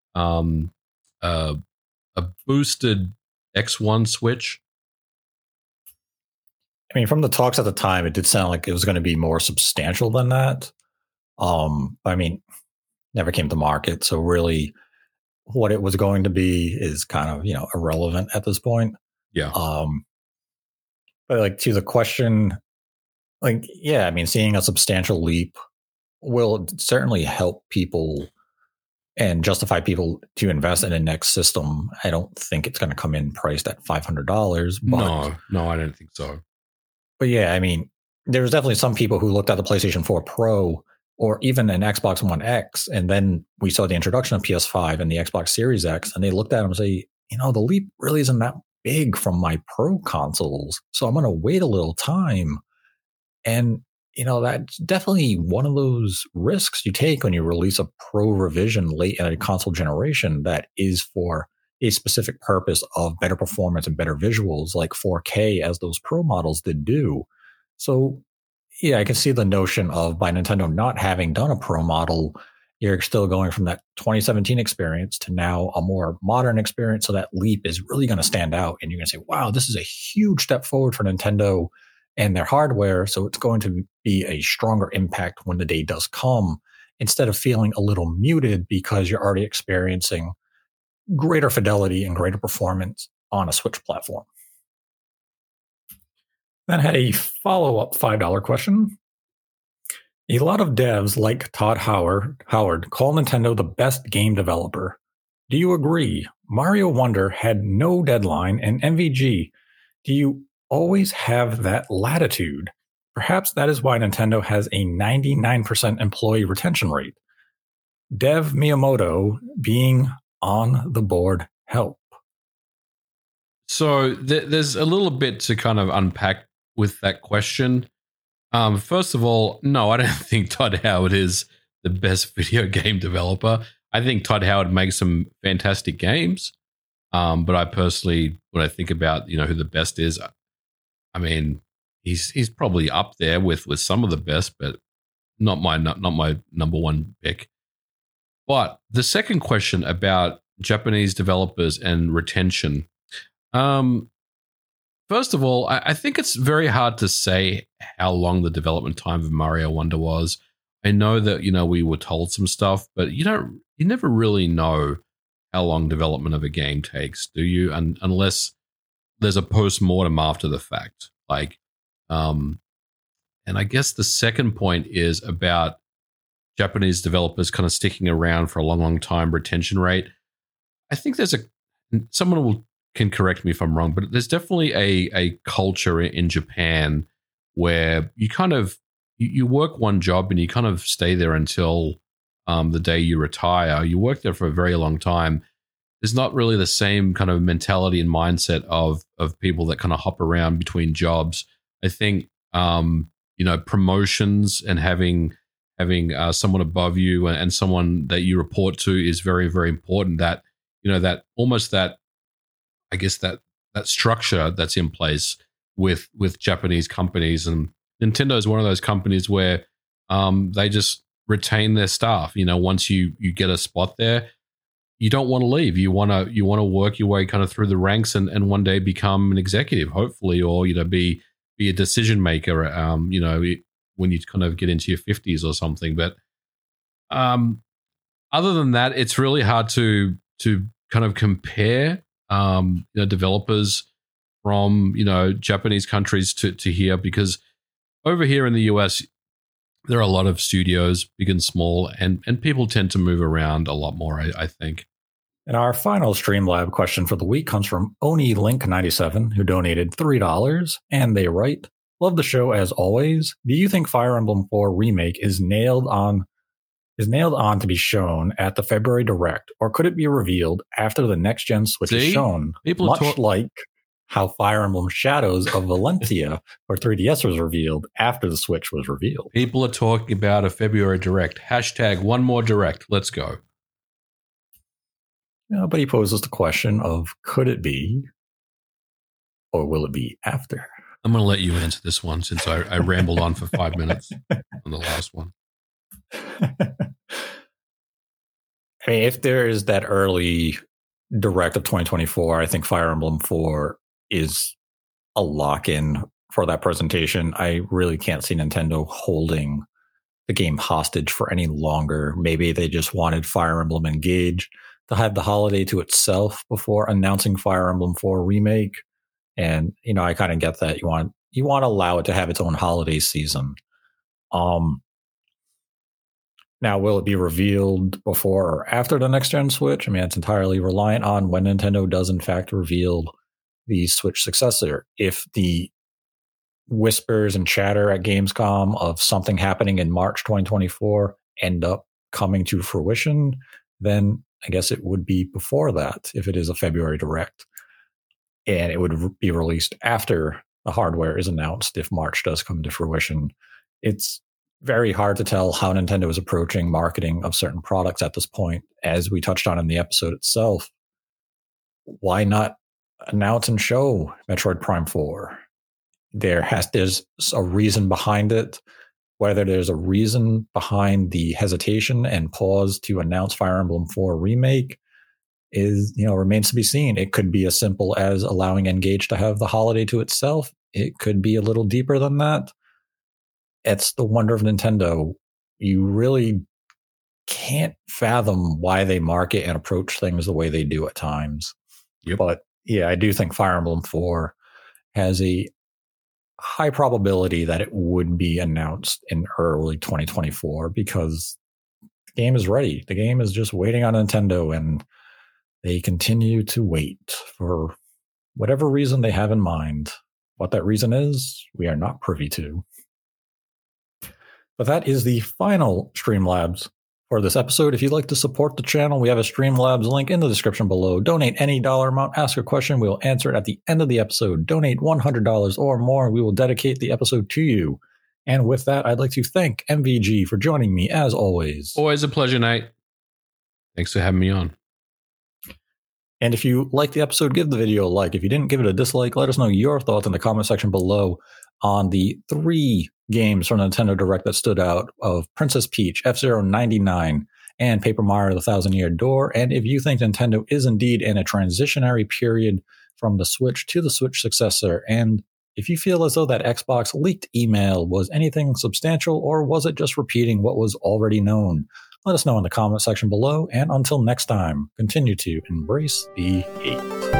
boosted X1 switch? I mean, from the talks at the time, it did sound like it was going to be more substantial than that. I mean, never came to market, so really, what it was going to be is kind of irrelevant at this point. Yeah. But like to the question, like yeah, I mean, seeing a substantial leap will certainly help people and justify people to invest in a next system. I don't think it's going to come in priced at $500. No, I don't think so. But yeah, I mean, there's definitely some people who looked at the PlayStation 4 Pro or even an Xbox One X, and then we saw the introduction of PS5 and the Xbox Series X, and they looked at them and say, the leap really isn't that big from my Pro consoles, so I'm going to wait a little time. And, that's definitely one of those risks you take when you release a Pro revision late in a console generation that is for a specific purpose of better performance and better visuals, like 4K, as those Pro models did do. So, yeah, I can see the notion of, by Nintendo not having done a Pro model, you're still going from that 2017 experience to now a more modern experience. So that leap is really going to stand out. And you're going to say, wow, this is a huge step forward for Nintendo and their hardware. So it's going to be a stronger impact when the day does come, instead of feeling a little muted because you're already experiencing greater fidelity and greater performance on a Switch platform. Then had a follow-up $5 question. A lot of devs like Todd Howard call Nintendo the best game developer. Do you agree? Mario Wonder had no deadline, and MVG, do you always have that latitude? Perhaps that is why Nintendo has a 99% employee retention rate. Dev Miyamoto being on the board help. So there's a little bit to kind of unpack with that question. First of all, no, I don't think Todd Howard is the best video game developer. I think Todd Howard makes some fantastic games. But I personally, when I think about who the best is, I mean, he's probably up there with some of the best, but not my number one pick. But the second question about Japanese developers and retention. First of all, I think it's very hard to say how long the development time of Mario Wonder was. I know that, we were told some stuff, but you never really know how long development of a game takes, do you? Unless there's a post-mortem after the fact. And I guess the second point is about Japanese developers kind of sticking around for a long, long time, retention rate. I think someone can correct me if I'm wrong, but there's definitely a culture in Japan where you kind of you work one job and you kind of stay there until the day you retire. You work there for a very long time. There's not really the same kind of mentality and mindset of people that kind of hop around between jobs. I think promotions and having someone above you and someone that you report to is very, very important. That that almost that, I guess, that structure that's in place with Japanese companies, and Nintendo is one of those companies where they just retain their staff. Once you get a spot there, you don't want to leave. You want to work your way kind of through the ranks and one day become an executive, hopefully, or be a decision maker. When you kind of get into your 50s or something. But other than that, it's really hard to kind of compare developers from Japanese countries to here, because over here in the US there are a lot of studios, big and small, and people tend to move around a lot more, I think. And our final Streamlab question for the week comes from OniLink97, who donated $3, and they write, "Love the show as always. Do you think Fire Emblem 4 Remake is nailed on to be shown at the February Direct, or could it be revealed after the next gen Switch is shown? People much like how Fire Emblem Shadows of Valentia for 3DS was revealed after the Switch was revealed. People are talking about a February Direct. Hashtag one more Direct. Let's go. But he poses the question of, could it be, or will it be after? I'm going to let you answer this one since I rambled on for 5 minutes on the last one. I mean, if there is that early Direct of 2024, I think Fire Emblem 4 is a lock-in for that presentation. I really can't see Nintendo holding the game hostage for any longer. Maybe they just wanted Fire Emblem Engage to have the holiday to itself before announcing Fire Emblem 4 Remake. And, I kind of get that. You want to allow it to have its own holiday season. Now, will it be revealed before or after the next-gen Switch? I mean, it's entirely reliant on when Nintendo does, in fact, reveal the Switch successor. If the whispers and chatter at Gamescom of something happening in March 2024 end up coming to fruition, then I guess it would be before that if it is a February Direct. And it would be released after the hardware is announced if March does come to fruition. It's very hard to tell how Nintendo is approaching marketing of certain products at this point. As we touched on in the episode itself, why not announce and show Metroid Prime 4? There's a reason behind it. Whether there's a reason behind the hesitation and pause to announce Fire Emblem 4 Remake is, remains to be seen. It could be as simple as allowing Engage to have the holiday to itself. It could be a little deeper than that. It's the wonder of Nintendo. You really can't fathom why they market and approach things the way they do at times. Yep. But yeah, I do think Fire Emblem 4 has a high probability that it would be announced in early 2024 because the game is ready. The game is just waiting on Nintendo, and they continue to wait for whatever reason they have in mind. What that reason is, we are not privy to. But that is the final Streamlabs for this episode. If you'd like to support the channel, we have a Streamlabs link in the description below. Donate any dollar amount, ask a question, we will answer it at the end of the episode. Donate $100 or more, we will dedicate the episode to you. And with that, I'd like to thank MVG for joining me as always. Always a pleasure, Nate. Thanks for having me on. And if you liked the episode, give the video a like. If you didn't, give it a dislike. Let us know your thoughts in the comment section below on the 3 games from Nintendo Direct that stood out of Princess Peach, F-Zero 99, and Paper Mario The Thousand Year Door. And if you think Nintendo is indeed in a transitionary period from the Switch to the Switch successor, and if you feel as though that Xbox leaked email was anything substantial, or was it just repeating what was already known, let us know in the comment section below. And until next time, continue to embrace the hate.